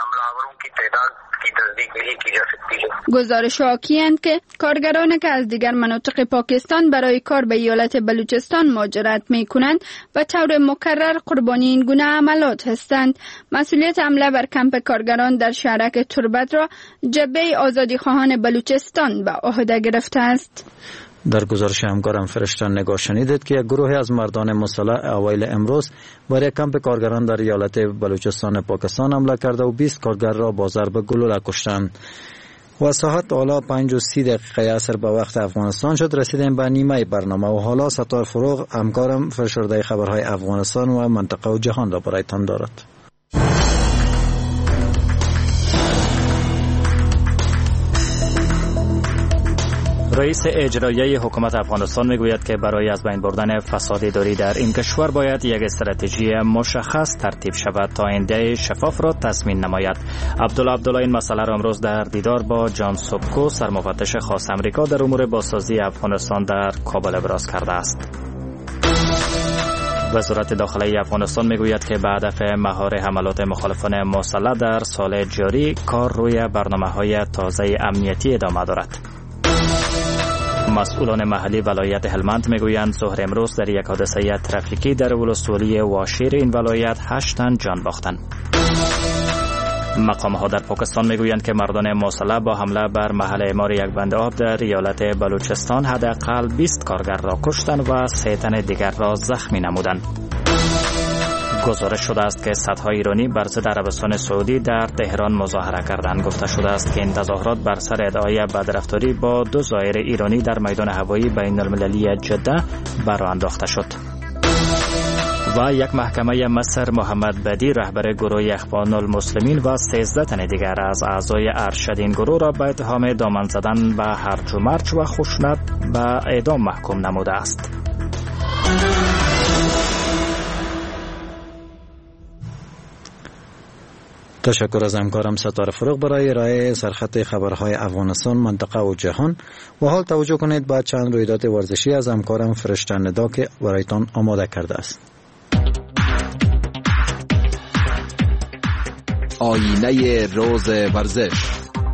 گزارش حاکی‌اند که کارگرانی که از دیگر مناطق پاکستان برای کار به ایالت بلوچستان مهاجرت می‌کنند و طور مکرر قربانی این گونه عملات هستند. مسئولیت حمله بر کمپ کارگران در شهرک تربت را جبهه آزادیخواهان بلوچستان به عهده گرفته است. در گزارش همکارم فرشتن نگاه شنیدید که یک گروه از مردان مسلح اوایل امروز برای کمپ کارگران در ایالت بلوچستان پاکستان حمله کرده و 20 کارگر را با ضرب گلوله کشتند. و ساعت حالا 5:30 عصر به وقت افغانستان شد. رسیدیم به نیمه برنامه و حالا ستار فروغ همکارم فرشورده خبرهای افغانستان و منطقه و جهان را برایتان دارد. رئیس اجرایی حکومت افغانستان میگوید که برای از بین بردن فساد اداری در این کشور باید یک استراتژی مشخص ترتیب شود تا آینده شفاف را تضمین نماید. عبدالله این مسئله را امروز در دیدار با جان سوبکو سرمفتش خاص امریکا در امور بازسازی افغانستان در کابل ابراز کرده است. وزارت داخلی افغانستان میگوید که به هدف مهار حملات مخالفان مسلح در سال جاری کار روی برنامه‌های تازه امنیتی ادامه دارد. مسئولان محلی ولایت هلمند میگویند ظهر امروز در یک حادثه ترافیکی در ولسوالی واشیر این ولایت 8 تن جان باختند. مقام‌ها در پاکستان میگویند که مردان مسلح با حمله بر محل اعمار یک بند آب در ایالت بلوچستان حداقل 20 کارگر را کشتند و 3 تن دیگر را زخمی نمودند. گزارش شده است که صدها ایرانی بر ضد عربستان سعودی در تهران مظاهره کردند. گفته شده است که این تظاهرات بر سر ادعای بدرفتاری با 2 زائر ایرانی در میدان هوایی بین المللی جده برآ انداخته شد. و یک محکمه مصر محمد بدی رهبر گروه اخوان المسلمین و 13 تن دیگر از اعضای ارشد این گروه را به اتهام دامن زدن به هرج و مرج و خشونت به اعدام محکوم نموده است. تشکر از همکارم ستاره فروغ برای ارائه سرخط خبرهای افغانستان، منطقه و جهان. و حال توجه کنید به چند رویداد ورزشی از همکارم فرشتن ندا که برایتان آماده کرده است. آینه روز ورزش.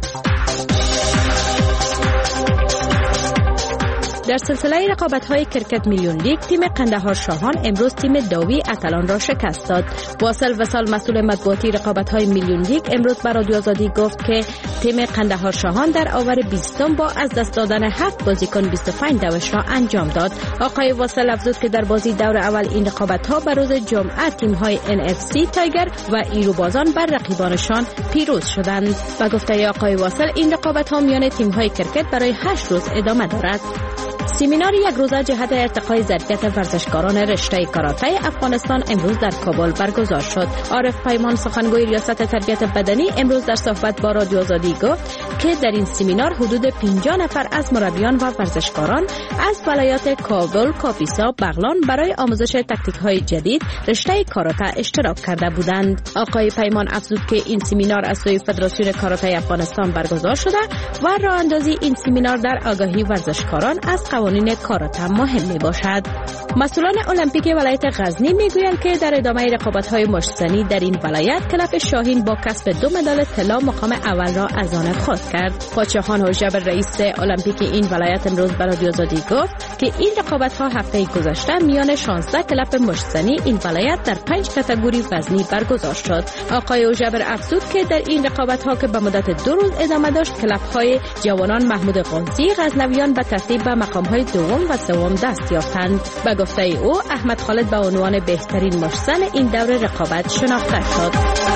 در سلسله رقابت‌های کرکت میلیون لیگ تیم قندهار شاهان امروز تیم داوی اتلان را شکست داد. واصل وصال مسئول مطبوعاتی رقابت‌های میلیون لیگ امروز به رادیو آزادی گفت که تیم قندهار شاهان در آور 20 با از دست دادن 7 بازیکن 25 دوش را انجام داد. آقای واصل افزود که در بازی دور اول این رقابت‌ها به روز جمعه تیم‌های NFC تایگر و ایروبازان بر رقیبانشان پیروز شدند. و گفته آقای واصل این رقابت‌ها میان تیم‌های کرکت برای 8 روز ادامه دارد. سمینار یک روزه جهت ارتقای ظرفیت ورزشکاران رشته کاراته افغانستان امروز در کابل برگزار شد. عارف پیمان سخنگوی ریاست تربیت بدنی امروز در صحبت با رادیو آزادی گفت که در این سمینار حدود 50 نفر از مربیان و ورزشکاران از ولایات کابل، کاپیسا، بغلان برای آموزش تکتیک‌های جدید رشته کاراته اشتراک کرده بودند. آقای پیمان افزود که این سمینار از سوی فدراسیون کاراته افغانستان برگزار شده و راه اندازی این سمینار در آگاهی ورزشکاران از قوانین کاراته مهم می باشد. مسئولان المپیک ولایت غزنی میگویند که در ادامه رقابت‌های مشت‌زنی در این ولایت کلب شاهین با کسب 2 مدال طلا مقام اول را از آن خود کرد. پادشاهان حجب رئیس المپیک این ولایت امروز به رادیو آزادی گفت که این رقابت‌ها هفته گذشته میان 16 کلب مشت‌زنی این ولایت در 5 کاتگوری وزنی برگزار شد. آقای حجب افزود که در این رقابت‌ها که به مدت 2 روز ادامه داشت کلب‌های جوانان محمود قاضی غزنویان به ترتیب به مقام‌های دوم و سوم دست یافتند. به گفته او احمد خالد به عنوان بهترین مشت‌زن این دور رقابت شناخته شد.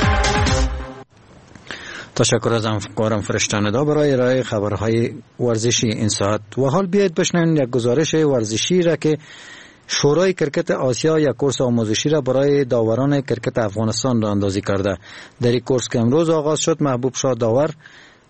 تشکر از همکارم فرشتندا برای ارائه خبرهای ورزشی این ساعت. و حال بیایید بشنویم یک گزارش ورزشی را که شورای کرکت آسیا یک کورس آموزشی را برای داوران کرکت افغانستان راه اندازی کرده. در این کورس که امروز آغاز شد محبوب شاه داور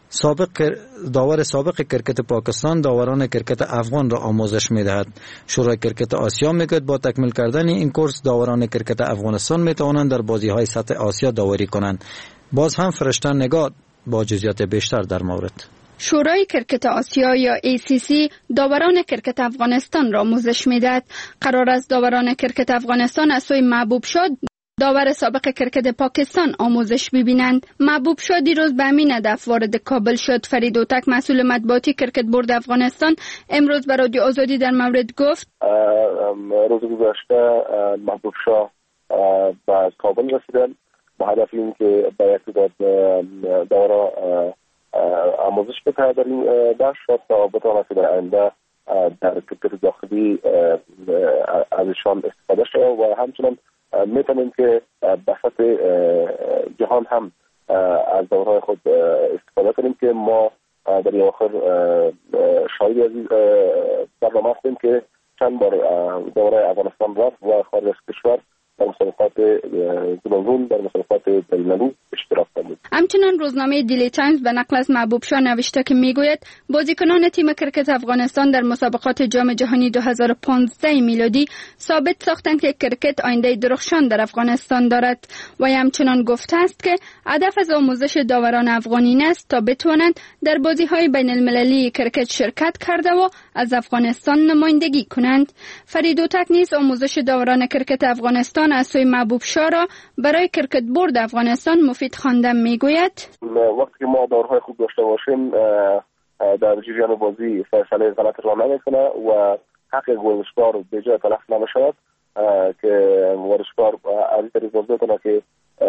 داور سابق کرکت پاکستان داوران کرکت افغان را آموزش می‌دهد. شورای کرکت آسیا میگوید با تکمیل کردن این کورس داوران کرکت افغانستان میتوانند در بازی‌های سطح آسیا داوری کنند. باز هم فرشته نگاه با جزئیات بیشتر در مورد. شورای کرکت آسیا یا ACC داوران کرکت افغانستان را آموزش می‌دهد. قرار است داوران کرکت افغانستان از سوی محبوب شاد داور سابق کرکت پاکستان آموزش ببینند. محبوب شاد دیروز به همین هدف وارد کابل شد. فرید اوتک مسئول مطبوعاتی کرکت بورد افغانستان امروز به رادیو آزادی در مورد گفت روز گذشته محبوب شاه به کابل رسیدند به هدف این که به یک تعداد داورا آموزش بده در این بخش تا بتواند در آینده در کرکت داخلی از ایشان استفاده شود و همچنین میتونیم که به سطح جهان هم از دورهای خود استفاده کنیم که ما در این آخر شاهدی از برنامه هستیم که چند بار دوره افغانستان رفت و خارج از کشور در مسابقات گوناگون در مسابقات بین‌المللی اشتراک داشت. همچنین روزنامه دیلی تایمز به نقل از محبوب شاه نوشته که میگوید بازیکنان تیم کرکت افغانستان در مسابقات جام جهانی 2015 میلادی ثابت ساختند که کرکت آینده درخشان در افغانستان دارد و همچنین گفته است که هدف از آموزش داوران افغانین است تا بتوانند در بازی‌های بین‌المللی کرکت شرکت کرده و از افغانستان نمایندگی کنند. فرید اوتک نیز آموزش داوران کرکت افغانستان از سوی محبوب شاه را برای کرکت بورد افغانستان مفید خواندم. میگوید وقتی که ما دورهای خوب داشته باشیم در جریان بازی فیصله غلط را نمیکنه و حق ورزشکار به جای تلف نمیشود که ورزشکار از این طریق بازی کنه که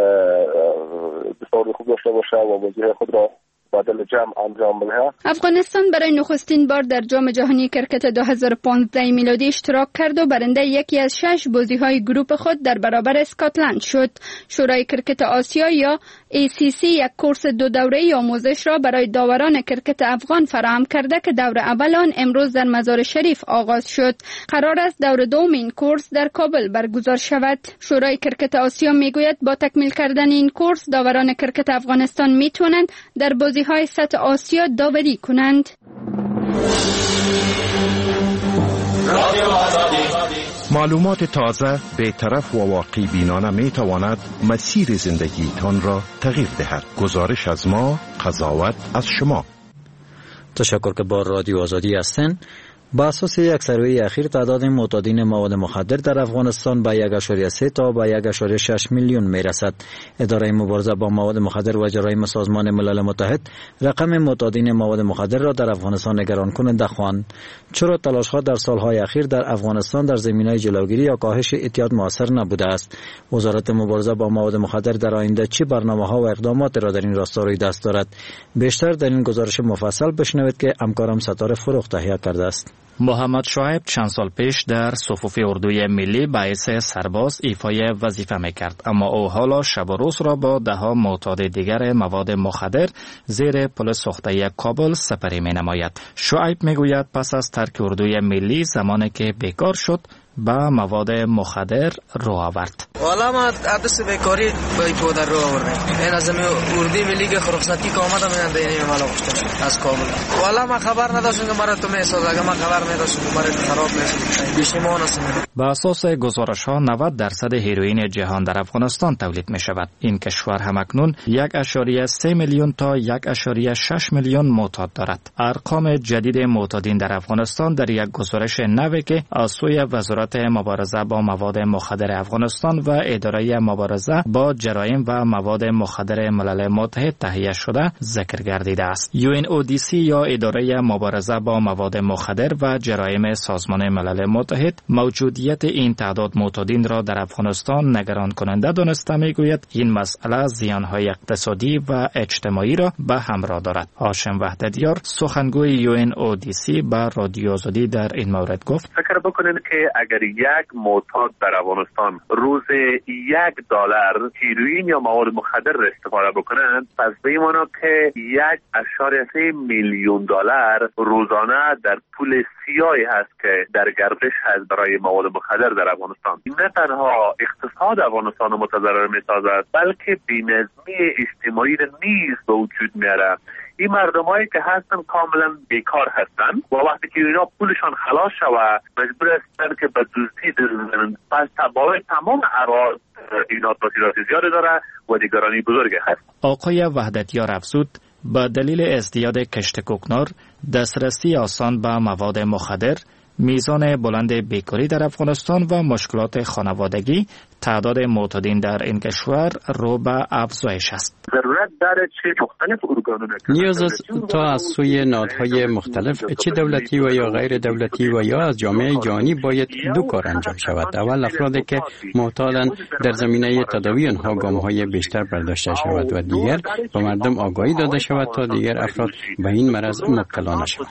دستور خوب داشته باشه و بازی‌های خود را بدل جمع انجام بده. افغانستان برای نخستین بار در جام جهانی کرکت 2015 میلادی اشتراک کرد و برنده یکی از 6 بازی‌های گروپ خود در برابر اسکاتلند شد. شورای کرکت آسیا یا ACC یک کورس 2 دوره‌ای آموزش را برای داوران کرکت افغان فراهم کرده که دور اول آن امروز در مزار شریف آغاز شد. قرار است دور دوم این کورس در کابل برگزار شود. شورای کرکت آسیا میگوید با تکمیل کردن این کورس داوران کرکت افغانستان میتوانند در بازی‌های سطح آسیا داوری کنند. معلومات تازه، بی‌طرف و واقعی بینانه می تواند مسیر زندگیتان را تغییر دهد. گزارش از ما، قضاوت از شما. تشکر که با رادیو آزادی هستین. با اساس یک سروی اخیر تعداد معتادین مواد مخدر در افغانستان به 1.3 تا به 1.6 میلیون می رسد. اداره مبارزه با مواد مخدر و جرایم سازمان ملل متحد رقم معتادین مواد مخدر را در افغانستان نگران کننده خواند. چرا تلاش‌ها در سالهای اخیر در افغانستان در زمینه جلوگیری یا کاهش اعتیاد موثر نبوده است؟ وزارت مبارزه با مواد مخدر در آینده چه برنامه‌ها و اقدامات را در این راستا روی دست دارد؟ بیشتر در این گزارش مفصل بشنوید که همکارم ستاره فروغ تهیه کرده است. محمد شعیب چند سال پیش در صفوف اردوی ملی به حیث سرباز ایفای وظیفه میکرد، اما او حالا شب و روز را با ده‌ها معتاد دیگر مواد مخدر زیر پل سوخته کابل سپری می نماید. شعیب میگوید پس از ترک اردوی ملی زمانی که بیکار شد به مواد مخدر رو آورد. والا ما عدس بیکاری بیکودر رو آوردیم. این از اردوی ملی که رخصتی که آمدم من دینیم مالا گفتم از کابل. والا ما خبر نداشتم که مرا تو میساز، اگه ما خبر نداشتم که مرا خراب میشه. بیشیمان است. به اساس گزارش ها 90% هیروئین جهان در افغانستان تولید می شود. این کشور همکنون 1.3 میلیون تا 1.6 میلیون معتاد دارد. ارقام جدید معتادین در افغانستان در یک گزارش نوی که از سوی وزارت مبارزه با مواد مخدر افغانستان و اداره مبارزه با جرایم و مواد مخدر ملل متحد تهیه شده ذکر گردیده است. UNODC یا اداره مبارزه با مواد مخدر و جرایم سازمان ملل متحد موجودیت این تعداد معتادین را در افغانستان نگران کننده دانسته میگوید این مسئله زیانهای اقتصادی و اجتماعی را به همراه دارد. هاشم وحدتیار سخنگوی UNODC به رادیو آزادی در این مورد گفت: فکر بکنید که اگر یک معتاد در افغانستان روز $1 هیروئین یا مواد مخدر استفاده بکنند، پس به این معنا که $1.3 میلیون روزانه در پول سیاهی هست که در گردش هست برای مواد مخدر در افغانستان. نه تنها اقتصاد افغانستان متضرر می‌سازد، بلکه بی‌نظمی اجتماعی نیز به وجود میاره. این مردمایی که هستن کاملا بیکار هستن و وقتی که اینا پولشان خلاص شود مجبور هستن که به دزدی بزنن. پس باید تمام اراضی اینا تاثیرات زیاده داره و نگرانی بزرگی هست. آقای وحدتیار افزود با دلیل ازدیاد کشت کوکنار، دسترسی آسان به مواد مخدر، میزان بلند بیکاری در افغانستان و مشکلات خانوادگی، تعداد معتادین در این کشور رو به افزایش است. ضرورت داره چه مختلف ارگانونه نیاز است تا از سوی نهادهای مختلف چه دولتی و یا غیر دولتی و یا از جامعه جهانی باید دو کار انجام شود. اول افرادی که معتادند در زمینه تداوی آنها گام‌های بیشتر برداشته شود و دیگر به مردم آگاهی داده شود تا دیگر افراد به این مرض مبتلا نشوند.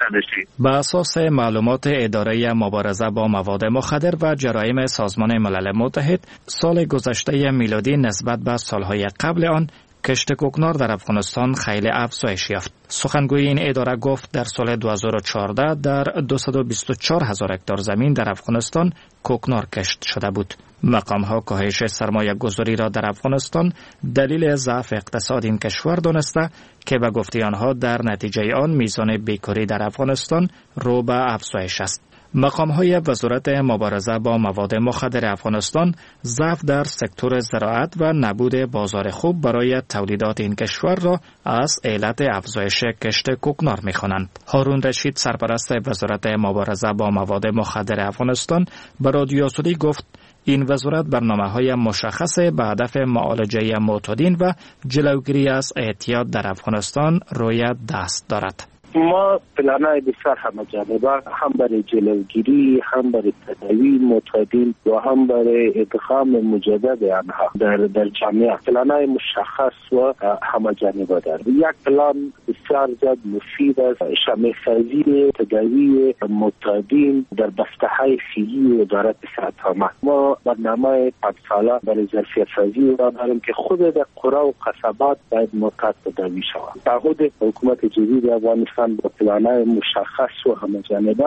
بر اساس معلومات اداره مبارزه با مواد مخدر و جرایم سازمان ملل متحد، سال گذشته میلادی نسبت به سالهای قبل آن کشت کوکنار در افغانستان خیلی افزایش یافت. سخنگوی این اداره گفت در سال 2014 در 224,000 هکتار زمین در افغانستان کوکنار کشت شده بود. مقام‌ها کاهش سرمایه گذاری را در افغانستان دلیل ضعف اقتصاد این کشور دانسته که به گفته آنها در نتیجه آن میزان بیکاری در افغانستان رو به افزایش است. مقام‌های وزارت مبارزه با مواد مخدر افغانستان ضعف در سکتور زراعت و نبود بازار خوب برای تولیدات این کشور را از علت افزایش کشت کوکنار می‌خوانند. هارون رشید سرپرست وزارت مبارزه با مواد مخدر افغانستان به رادیو آزادی گفت این وزارت برنامه‌های مشخص به هدف معالجه معتادین و جلوگیری از اعتیاد در افغانستان روی دست دارد. ما پلان‌های بسیار همه‌جانبه هم برای جلوگیری، هم برای تداوی معتادین و هم برای ادغام مجدد آنها در جامعه پلان‌های مشخص و همه‌جانبه دارد. یک پلان بسیار زیاد مفید است، شامل‌سازی تداوی معتادین در بسته‌های فعلی وزارت صحت عامه. ما برنامه 5 ساله برای ظرفیت‌سازی داریم که خود در قرى و قصبات باید معتاد تداوی شود. تعهد حکومت جدید افغانستان با پلان‌های مشخص و همه‌جانبه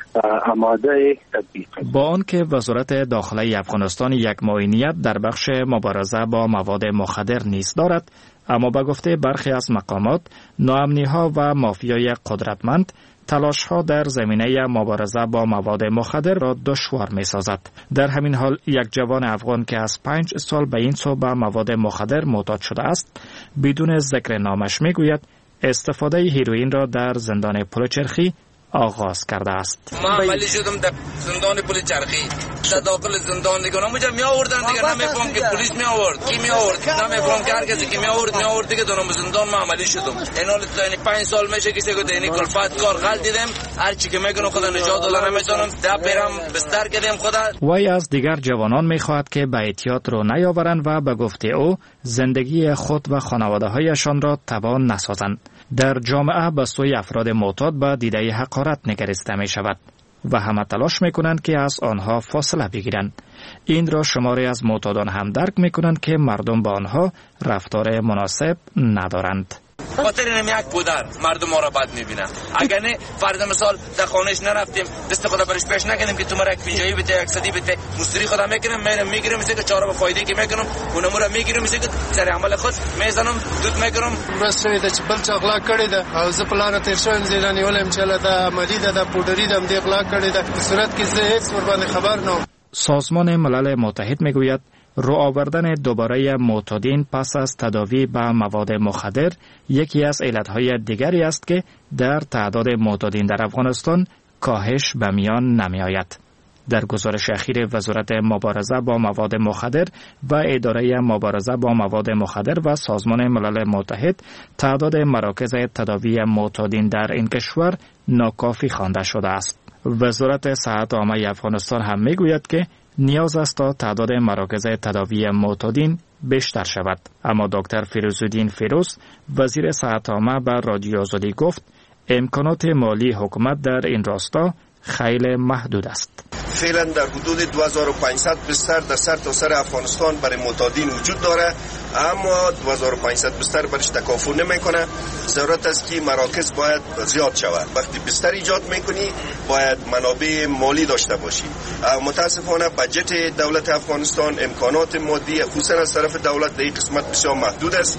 آماده تطبیق. با آنکه وزارت داخلی افغانستان یک معینیت در بخش مبارزه با مواد مخدر نیز دارد، اما به گفته برخی از مقامات ناامنی‌ها و مافیای قدرتمند تلاش‌ها در زمینه مبارزه با مواد مخدر را دشوار می‌سازد. در همین حال یک جوان افغان که از 5 سال به این سو به مواد مخدر معتاد شده است، بدون ذکر نامش می‌گوید استفاده هیروئین را در زندان پلچرخی آغاز کرده است. ما عملی شدم در زندان پلچرخی، در داخل زندان دیگه نموجا می آوردن دیگه، نمیفهم که پلیس می آورد کی می آورد، نمیفهم که هر کسی که می آورد دیگه دارم زندان ما عملی شدم. این حال یعنی 5 سال میشه که سگو دینی کلفت کار غلط دیدم، هر چی که میگن خدا نجات الله نمیتونم ده پیرم بستر کردیم خدا. وای از دیگر جوانان میخواهد که به اعتیاد رو نیاورند و به گفته او زندگی خود و خانواده هایشان را تباه نسازند. در جامعه به سوی افراد معتاد به دیده حقارت نگریسته می شود و همه تلاش می کنند که از آنها فاصله بگیرند. این را شماری از معتادان هم درک می کنند که مردم با آنها رفتار مناسب ندارند. خاطر اینم یک پدر مردم ما را بد میبینن. اگر نه فرض مثال در خانهش نرفتیم دست خدا برش پیش نکنیم که تو مرا یک پنجایی بده یک صدی بده مستری خدا میکنم میرم میگیرم مثل که چهار با فایده که میکنم اونم را میگیرم مثل که سر عمل خود میزنم دود میکنم. بس شوی د بل چا اخلاق کړی ده او زه په لار تیر شوم زیرانی ولم چې له د عملی د پودری دم دی اخلاق کړی ده په صورت کې زه هیڅ ور باندې خبر نه. سازمان ملل متحد میگوید رو آوردن دوباره معتادین پس از تداوی به مواد مخدر یکی از علتهای دیگری است که در تعداد معتادین در افغانستان کاهش به میان نمی آید. در گزارش اخیر وزارت مبارزه با مواد مخدر و اداره مبارزه با مواد مخدر و سازمان ملل متحد تعداد مراکز تداوی معتادین در این کشور ناکافی خوانده شده است. وزارت صحت عامه افغانستان هم میگوید که نیاز است تا تعداد مراکز تداوی معتادین بیشتر شود. اما دکتر فیروزالدین فیروز وزیر صحت عامه به رادیو آزادی گفت امکانات مالی حکومت در این راستا خیلی محدود است. فعلا در حدود 2500 بستر در سرتاسر افغانستان برای معتادین وجود داره، اما 2500 بستر برش تکافل نمیکنه. ضرورت است که مراکز باید زیاد شود. وقتی بستر ایجاد میکنی باید منابع مالی داشته باشی. متاسفانه بجت دولت افغانستان امکانات مادی خصوصا از طرف دولت در این قسمت بسیار محدود است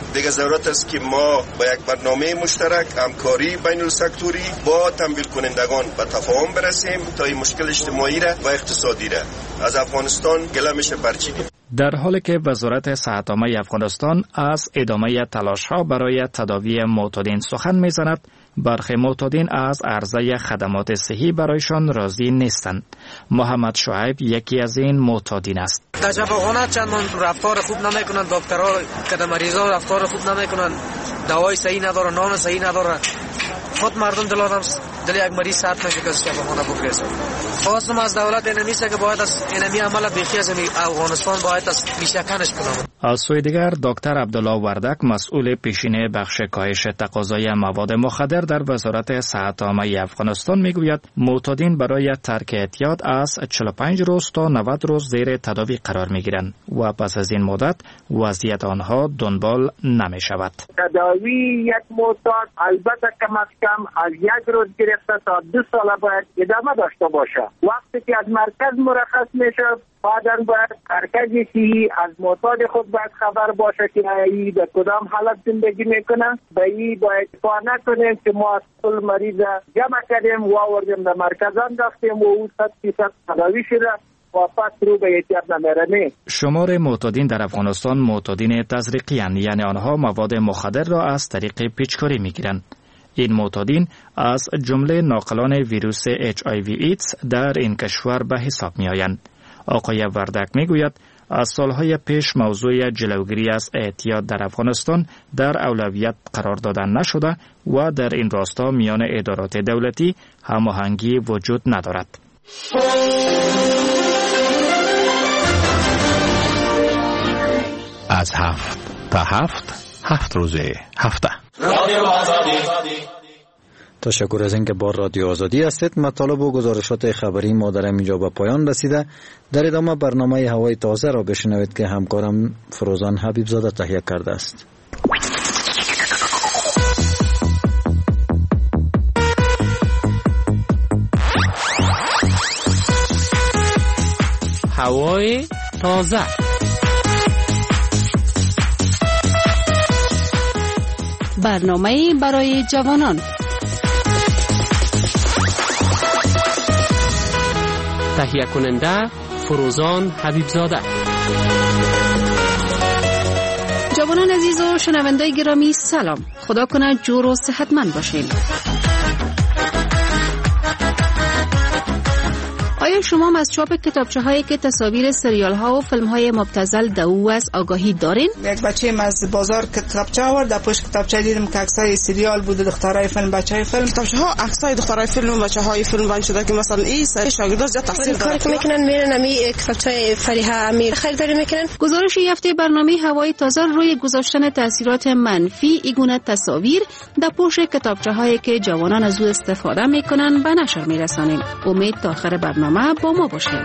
دیگه ضرورت است که ما با یک برنامه مشترک همکاری بین السکتوری با تمویل کنندگان به تفاهم برسیم تا این مشکل اجتماعی را و اقتصادی را از افغانستان گله میشه برچیدیم. در حالی که وزارت صحت عامه افغانستان از ادامه تلاش‌ها برای تداوی معتادین سخن می‌زند، برخی معتادین از عرضه خدمات صحی برایشان راضی نیستند. محمد شعیب یکی از این معتادین است. در شفاخانه چندان رفتار خوب نمیکنند، دکترها که مریضا رفتار خوب نمیکنند، دوای صحیح نداره، نان صحیح نداره. خود مردم دل یک مریض سخت نشه که شفاخانه بفرسته. خواستم از دولت اینمیشه که باید از اینمی عمل بیخی از افغانستان باید از بیشکنش کنم. از سوی دیگر دکتر عبدالله وردک مسئول پیشینه بخش کاهش تقاضای مواد مخدر در وزارت صحت عامه افغانستان میگوید معتادین برای ترک اعتیاد از 45 روز تا 90 روز زیر تداوی قرار میگیرند و پس از این مدت وضعیت آنها دنبال نمی شود. تداوی یک معتاد البته کم از کم از 1 روز گرفته تا 2 سال باید ادامه داشته باشه. وقتی که از مرکز مرخص میشه بعداً باید مرکز صحی از معتاد خود باید خبر باشه که ای به کدام حالت زندگی میکنه. به ای باید اتفاق نکنیم که ما کل مریض جمع کردیم و آوردیم در مرکز انداختیم و او 100% تداوی شده و پس رو به اعتیاد نمیرمه. شمار معتادین در افغانستان معتادین تزریقی اند، یعنی آنها مواد مخدر را از طریق پیچکاری میگیرند. این معتادین از جمله ناقلان ویروس HIV ایدز در این کشور به حساب می آیند. آقای وردک می گوید از سالهای پیش موضوع جلوگیری از اعتیاد در افغانستان در اولویت قرار دادن نشده و در این راستا میان ادارات دولتی هماهنگی وجود ندارد. از 7 تا 7 روز هفته. تشکر از اینکه با رادیو آزادی هستید. مطالب و گزارشات خبری ما در اینجا به پایان رسیده. در ادامه برنامه هوای تازه را بشنوید که همکارم فروزان حبیب زاده تهیه کرده است. هوای تازه. برنامه برای جوانان. تهیه کننده فروزان حبیبزاده. جوانان عزیز و شنونده گرامی سلام. خدا کنه جور و صحتمند باشین. آیا شما از چاپ کتابچه هایی که تصاویر سریال ها و فیلم های مبتذل در او است آگاهی دارین؟ یک بچه از بازار کتابچه آورد، در پشت کتابچه دیدم که عکسای سریال بود، دخترای فیلم، بچهای فیلم. کتابچه ها عکسای دخترای فیلم و بچهای فیلم بند شده که مثلا این شاگردا زیاد تاثیر داره. کاری میکنن میرن امی کتابچه فریحه امیر خریداری میکنن. گزارش یافته برنامه هوای تازه روی گذاشتن تاثیرات منفی ایگونه تصاویر در پشت کتابچه هایی که جوانان از او استفاده میکنن به نشر میرسانیم. امید تا آخر برنامه با ما باشید.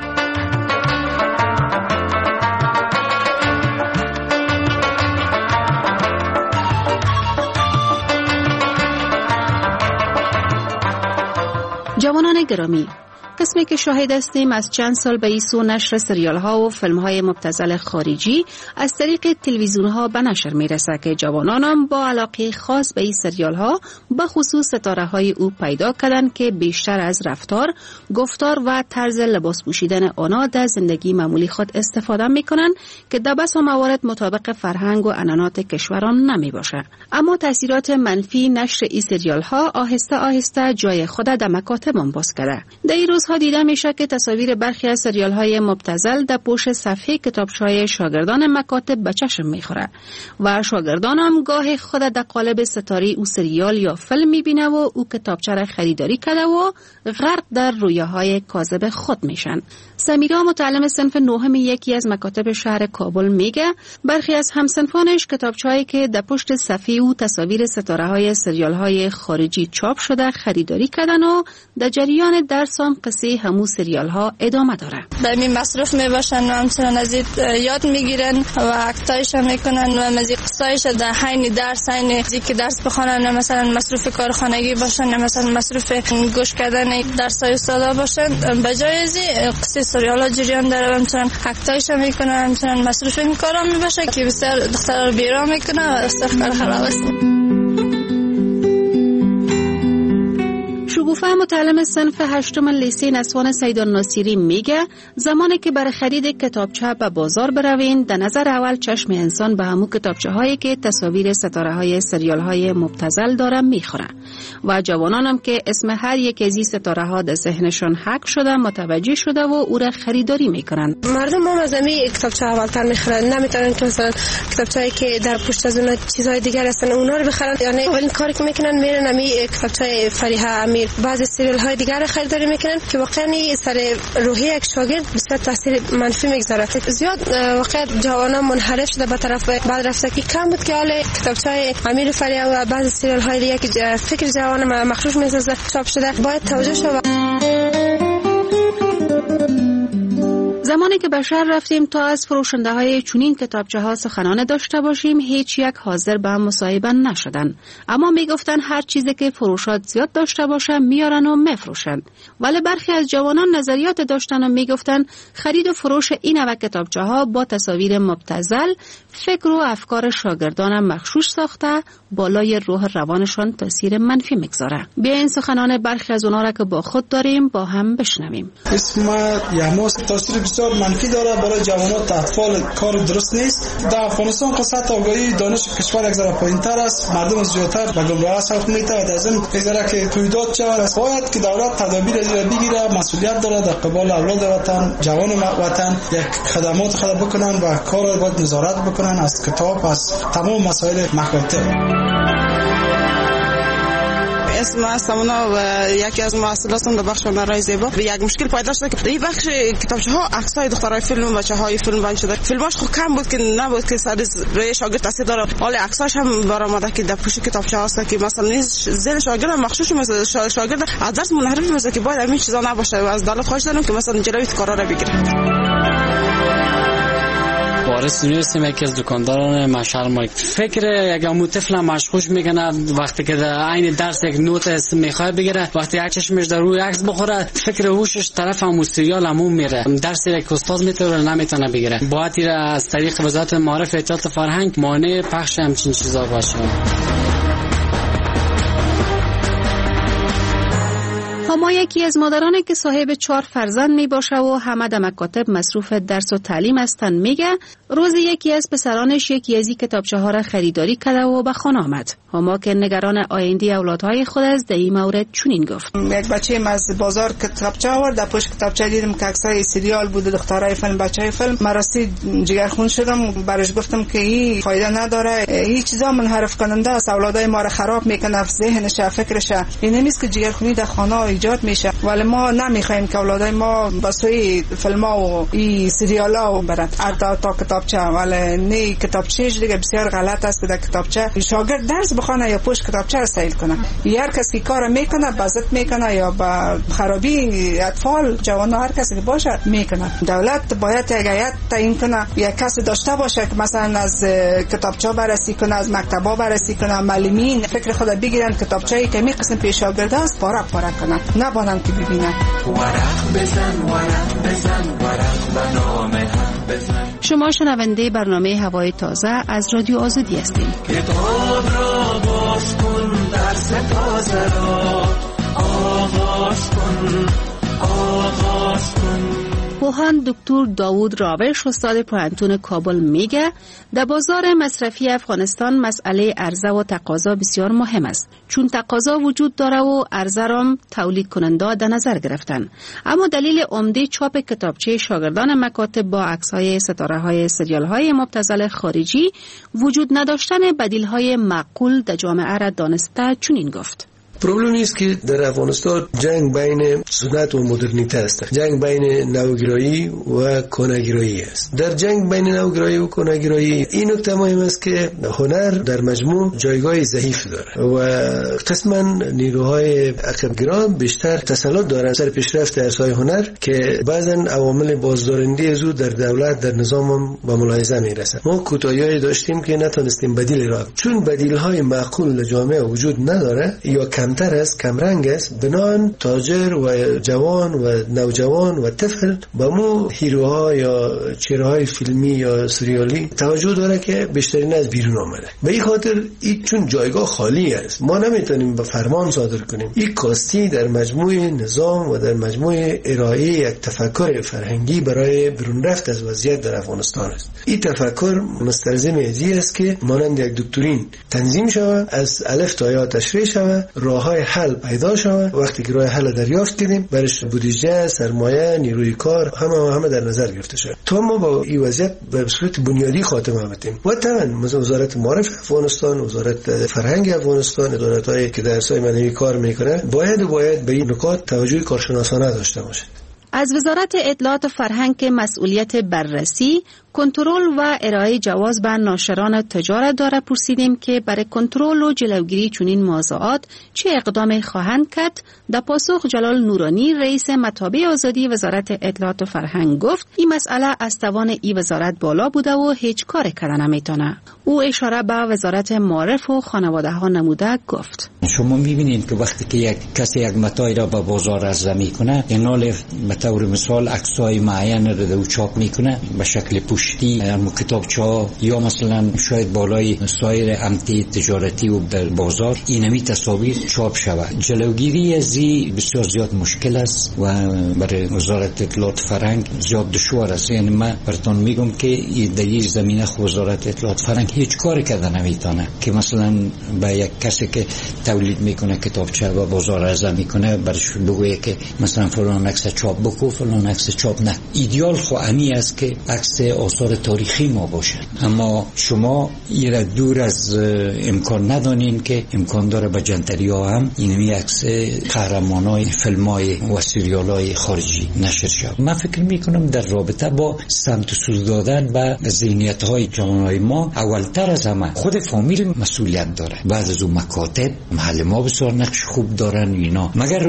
جوانان گرامی، قسمی که شاهد هستیم از چند سال به ایسو نشر سریال ها و فیلم های مبتذل خارجی از طریق تلویزیون ها به نشر میرسه که جوانان هم با علاقه خاص به این سریال ها به خصوص ستاره های او پیدا کردن که بیشتر از رفتار، گفتار و طرز لباس پوشیدن آنها در زندگی معمولی خود استفاده میکنن که در بسا موارد مطابق فرهنگ و عنعنات کشوران نمی باشه. اما تاثیرات منفی نشر این سریال ها آهسته آهسته جای خود در مکاتب باز کرده. در این روزها دیده میشه که تصاویر برخی از سریال های مبتذل در پشت صفحه کتابچه‌های شاگردان مکاتب به چشم میخوره و شاگردان هم گاه خود در قالب ستاره او سریال یا فیلم میبینه و او کتابچه را خریداری کرده و غرق در رویاهای کاذب خود میشن. سمیرا متعلم صنف نهم یکی از مکاتب شهر کابل میگه برخی از همصنفانش کتابچه‌هایی که در پشت صفحه او تصاویر ستاره‌های سریال‌های خارجی چاپ شده خریداری کردن و در جریان درس هم قصه همو سریال‌ها ادامه داره. به می مصروف میباشن و همچنان از یاد میگیرن و عکسایش میکنن و مزید قصایش در حین درس حین که درس بخونن، مثلا مصروف کار خانگی باشن، مثلا مصروف گوش کردن درس‌های استاد باشن، بجای از قصه سریالا جریان داره، همچنان اکتایش میکنه، همچنان مصروف این کارا میباشه که بسیار دخترها رو بیراه میکنه و بسیار کار خراب است. شگوفه متعلم صنف 8 لیسه نسوان سیدان ناصری میگه زمانی که برای خرید کتابچه به بازار بروین، در نظر اول چشم انسان به همون کتابچه هایی که تصاویر ستاره های سریال های مبتذل داره میخوره و جوانان هم که اسم هر یک از این ستاره ها در ذهنشون حک شده متوجه شده و او را خریداری میکنن. مردم هم از همین کتابچه اولتر میخرن، نمیتونن که مثلا کتابچه‌ای که در پشت از اون چیزهای دیگر هستن اونا رو بخرن، یعنی اولین کاری که میکنن میرن همین کتابچه فریحه امیر بعضی سریال های دیگر رو خریداری میکنن که واقعا سر روحی یک شاگرد بسیار تاثیر منفی میگذاره. زیاد واقعا جوانان منحرف شده به طرف بعد رفتگی کم بود که حال کتابچه امیر فریحه و بعضی سریال های دیگه که فکر جوان مخشوش میسازه چاپ شده باید توجه شود. زمانی که بشر رفتیم تا از فروشنده های چنین کتابچه ها سخنانه داشته باشیم، هیچ یک حاضر به هم مصاحبه نشدن، اما میگفتن هر چیزی که فروشات زیاد داشته باشه میارن و میفروشن. ولی برخی از جوانان نظریات داشتن و میگفتن خرید و فروش این نوع کتابچه ها با تصاویر مبتذل فکر و افکار شاگردان مغشوش ساخته بالای روح روانشان تاثیر منفی میگذاره. بیاین سخنان برخی از اونها را که با خود داریم با هم بشنویم. اسم یحماس تاثیر بسیار منفی داره برای جوانات اطفال، کار درست نیست. در افغانستان قصت آگاهی دانش کشور یک ذره پایین‌تر است، مردم زیادتر به گمراهی سوق می‌افتند و در ضمن یک ذره که تویداد شود است. باید که دولت تدابیر از بگیره، مسئولیت داره در قبال اولاد وطن، جوان وطن یک خدمات خود بکنن و کار را باید نظارت بکنن از کتاب، از تمام مسائل مخاطر. اسم استمونا و یکی از محصولاتم در بخش هنرهای زیبا به یک مشکل پیدا شده که این بخش کتابچه ها عکسای دخترای فیلم و بچه‌های فیلم بند شده. فیلماش خب کم بود که نبود که سر روی شاگرد تاثیر داره. حالا عکساش هم برآمده که در پشت کتابچه هاست که مثلا نیست زیر شاگرد مخصوص مثلا شاگرد از درس منحرف میشه که باید همین چیزا نباشه و از دولت خواهش دارم که مثلا جلوی کارا رو بگیره. وارث نیستم یکی از دکانداران مشهر ما فکر یک طفل مشغول میکنه وقتی که در عین درس یک نوت میخواد بگیره، وقتی یک چشمش در روی عکس بخوره فکر هوشش طرف هم سریال همون میره، درس یک استاد میتونه نمیتونه بگیره. باید از طریق وزارت معارف و اطلاعات فرهنگ مانع پخش همچین چیزا باشه. ما یکی از مادرانی که صاحب 4 فرزند می باشه و همه در مکاتب مصروف درس و تعلیم هستن میگه روز یکی از پسرانش یکی از این کتابچه ها را خریداری کرده و به خانه آمد. اما که نگران آینده اولادهای خود است در این مورد چنین گفت. یک بچه از بازار کتابچه آورد، در پشت کتابچه دیدم که عکسای سریال بود، دخترای فیلم، بچهای فیلم. مراسید جگرخون شدم، برش گفتم که این فایده نداره، این چیزا منحرف کننده است، اولادای ما را خراب میکنه، ذهنش فکرش. این نیست که جگرخونی در خانه ایجاد میشه، ولی ما نمیخوایم که اولادای ما با سوی فیلم‌ها و این سریالا برن تا کتابچه. ولی نه کتابچه دیگه بسیار غلط است که در کتابچه شاگرد درس بخونه یا پشت کتابچه را سیل کنه. هر کسی که کار میکنه بازت میکنه یا با خرابی اطفال جوان هر کسی که باشه میکنه. دولت باید یک هیئت تعیین کنه، یک کسی داشته باشه که مثلا از کتابچه بررسی کنه، از مکتبا بررسی کنه، معلمین فکر خود بگیرن کتابچه‌ای که می قسم پیش شاگرد است پاره کنه، نبانم که ببینه. شما شنونده برنامه هوای تازه از رادیو آزادی هستید. کتاب را باز کن، درس تازه را آغاز کن. پوهان دکتر داوود راوش استاد پوهنتون کابل میگه در بازار مصرفی افغانستان مسئله عرضه و تقاضا بسیار مهم است، چون تقاضا وجود داره و عرضه را تولید کننده در نظر گرفتن. اما دلیل عمده چاپ کتابچه شاگردان مکاتب با عکس‌های ستاره‌های سریال‌های مبتذل خارجی وجود نداشتن بدیل‌های معقول در جامعه را دانسته چنین گفت. پروبلم است که در افغانستان جنگ بین سنت و مدرنیته است، جنگ بین نوگرایی و کنگرایی است. در جنگ بین نوگرایی و کنگرایی این نکته مهم است که هنر در مجموع جایگاه ضعیف داره و قسما نیروهای عقب‌گرا بیشتر تسلط دارند سر پیشرفت ارزهای هنر که بعضا عوامل بازدارنده از او در دولت در نظام به ملاحظه میرسد. ما کوتاهی‌ای داشتیم که نتونستیم بدیل را، چون بدیل‌های معقول در جامعه وجود نداره یا کمتر است، کمرنگ است، بنان تاجر و جوان و نوجوان و طفل با مو هیروها یا چهره‌های فیلمی یا سریالی توجه داره که بیشترین از بیرون آمده. به این خاطر این چون جایگاه خالی است ما نمیتونیم به فرمان صادر کنیم. این کاستی در مجموع نظام و در مجموع ارائه یک تفکر فرهنگی برای برون رفت از وضعیت در افغانستان است. این تفکر مستلزم ازی است که مانند یک دکترین تنظیم شود، از الف تا یا تشریح شود، راههای حل پیدا شود. وقتی که راه حل دریافت کردیم برش بودجه، سرمایه، نیروی کار همه در نظر گرفته شود تا ما با این وضعیت به صورت بنیادی خاتمه بدیم. و طبعا مثلا وزارت معارف افغانستان، وزارت فرهنگ افغانستان، ادارات‌هایی که در سایه معنوی کار میکنه باید به این نکات توجه کارشناسانه داشته باشد. از وزارت اطلاعات و فرهنگ که مسئولیت بررسی، کنترل و ارائه جواز به ناشران تجارت داره پرسیدیم که برای کنترل و جلوگیری چنین موضوعات چه اقدامی خواهند کرد. در پاسخ جلال نورانی رئیس مطابع آزادی وزارت اطلاعات و فرهنگ گفت این مسئله از توان این وزارت بالا بوده و هیچ کار کردن نمیتونه. او اشاره به وزارت معارف و خانواده ها نموده گفت شما میبینید که وقتی که یک کسی یک متاعی را به بازار عرضه میکنه، اینال به طور مثال عکسای معین را دو چاپ میکنه به شکل پشتی کتابچه‌ها یا مثلا شاید بالای سایر امتی تجارتی و در بازار اینمی تصاویر چاپ شود. جلوگیری از بسیار زیاد مشکل است و برای وزارت اطلاعات فرهنگ زیاد دشوار است. یعنی من براتون میگم که در این زمینه وزارت اطلاعات فرهنگ هیچ کاری کرده نمیتونه که مثلا به یک کسی که تولید میکنه کتابچه و بازار عرضه میکنه برش بگویه که مثلا فلان عکس چاپ بکو، فلان عکس چاپ نه. ایدئال خو امی است که عکس آثار تاریخی ما باشه، اما شما ایره دور از امکان ندانین که امکان داره به جنتری ها هم اینمی عکس قهرمانای فیلمای و سریالای خارجی نشر شد. من فکر میکنم در رابطه با سمت و سوز دادن به ذهنیت های جوانای ما اولتر از همه خود فامیل مسئولیت داره. بعد از اون مکاتب، محل ما بسیار نقش خوب دارن اینا، مگر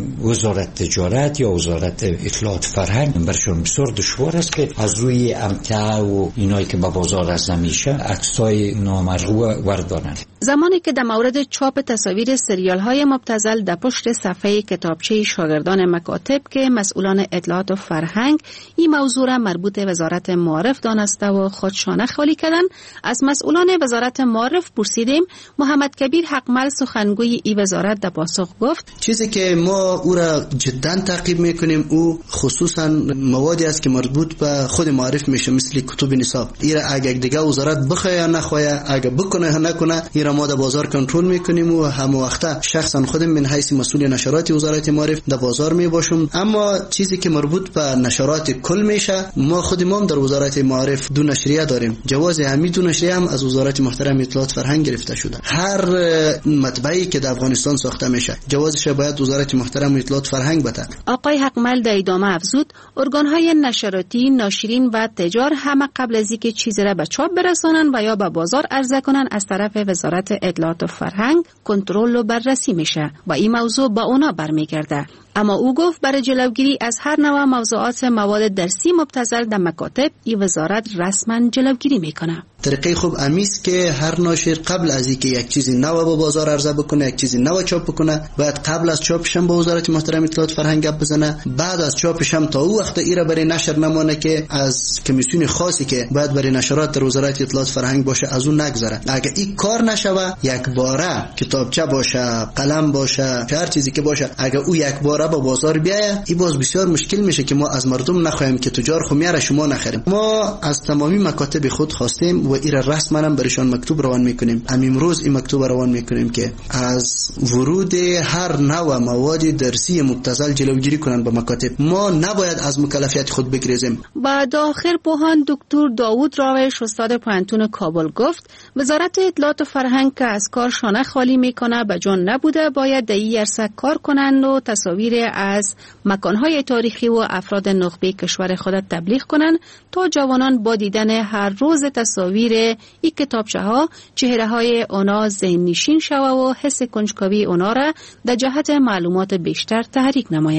وزارت تجارت یا وزارت اطلاعات فرهنگ برشون بسیار دشوار است که از روی امتع و اینایی که به بازار عرضه میشه عکسای نامرغوب وردارن. زمانی که در مورد چاپ تصاویر سریال های مبتذل در پشت صفحه کتابچه شاگردان مکاتب که مسئولان اطلاعات و فرهنگ این موضوع را مربوط وزارت معارف دانسته و خودشانه خالی کردن، از مسئولان وزارت معارف پرسیدیم. محمد کبیر حقمل سخنگوی این وزارت در پاسخ گفت چیزی که ما او را جدا تعقیب میکنیم او خصوصا موادی است که مربوط به خود معارف میشه، مثل کتب نصاب. ایرا اگه دیگه وزارت بخواه یا نخواه، اگه بکنه یا نکنه، ایرا ما در بازار کنترل میکنیم و هم وقتا شخصا خودم من حیث مسئول نشرات وزارت معارف در بازار میباشم. اما چیزی که مربوط به نشرات کل میشه، ما خودمون در وزارت معارف دو نشریه داریم. جواز همین دو نشریه هم از وزارت محترم اطلاعات فرهنگ گرفته شده. هر مطبعی که در افغانستان ساخته میشه جوازش باید وزارت محترم اطلاعات فرهنگ بده. آقای حقمل در ادامه افزود ارگان‌های نشراتی، ناشرین و تجار همه قبل از اینکه چیزی را به چاپ برسانند و یا به بازار عرضه کنند از طرف وزارت اطلاعات و فرهنگ کنترل و بررسی میشه و این موضوع با اونا برمیگرده. اما او گفت برای جلوگیری از هر نوع موضوعات مواد درسی مبتذل در مکاتب این وزارت رسما جلوگیری میکنه. طریقه خوب امیست که هر ناشر قبل از اینکه یک چیزی نو به بازار عرضه بکنه، یک چیزی نو چاپ بکنه، باید قبل از چاپش هم با وزارت محترم اطلاعات فرهنگ گپ بزنه. بعد از چاپش هم تا او وقت ایرا برای نشر نمونه که از کمیسیون خاصی که باید برای نشرات در وزارت اطلاعات فرهنگ باشه از اون نگذره. اگه این کار نشوه، یک باره کتابچه باشه، قلم باشه، هر چیزی که باشه، اگه او یک باره با بازار بیایه، این باز بسیار مشکل میشه که ما از مردم نخواهیم که تجار خو میاره شما نخریم. ما از تمامی مکاتب خود خواستیم و ایرا رسما هم برشان مکتوب روان میکنیم. امروز این مکتوب روان میکنیم که از ورود هر نوع مواد درسی مبتذل جلوگیری کنند به مکاتب. ما نباید از مکلفیت خود بگریزیم. بعد آخر پوهان دکتر داوود راوش استاد پوهنتون کابل گفت وزارت اطلاعات و فرهنگ که از کار شانه خالی میکنه به جان نبوده، باید در این عرصه کار کنند و تصاویر از مکانهای تاریخی و افراد نخبه کشور خود تبلیغ کنند تا جوانان با دیدن هر روز تصاویر این کتابچه ها چهره های اونا ذهن نشین شوه و حس کنجکاوی اونا را در جهت معلومات بیشتر تحریک نمایه.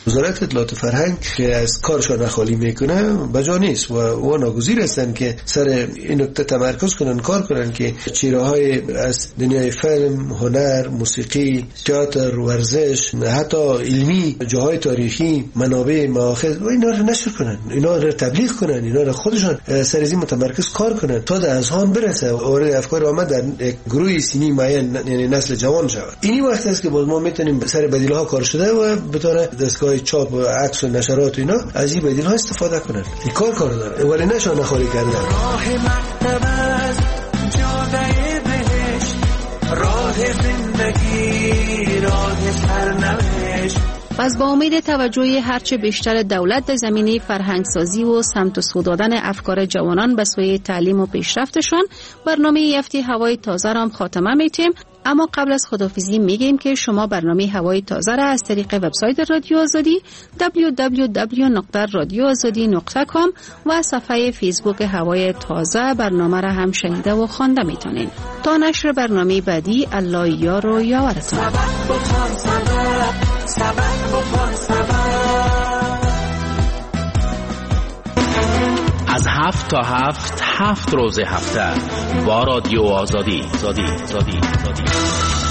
وزارت اطلاعات و فرهنگ که از کارشان نخالی میکنه بجا نیست و ناگزیر هستن که سر این نکته تمرکز کنن، کار کنن که چهره‌های از دنیای فیلم، هنر، موسیقی، تئاتر، ورزش، حتی علمی، جاهای تاریخی، منابع، مآخذ و اینا رو نشر کنن، اینا رو تبلیغ کنن، اینا رو خودشان سر از این متمرکز کار کنن تا در اذهان برسه و افکار آمد در یک گروه سینی معین، یعنی نسل جوان شود. اینی وقت است که باز ما میتونیم سر بدیل‌ها کار شده و بتونه دستگاه چاپ و عکس و نشرات و اینا از این بدیل‌ها استفاده کنن. این کار داره ولی نشان نخالی کردن. راه مقدس جاده بهشت، راه زندگی، راه سرنوشت. پس با امید توجه هرچه بیشتر دولت در زمینه فرهنگسازی و سمت و سو دادن افکار جوانان به سوی تعلیم و پیشرفتشان، برنامه هفته هوای تازه را هم خاتمه میتیم. اما قبل از خداحافظی میگیم که شما برنامه هوای تازه را از طریق وبسایت رادیو آزادی www.radioazadi.com و صفحه فیسبوک هوای تازه برنامه را هم شنیده و خوانده میتونین. تا نشر برنامه بعدی، الله یار و یاورتان. از 7 تا 7 روز هفته با رادیو آزادی.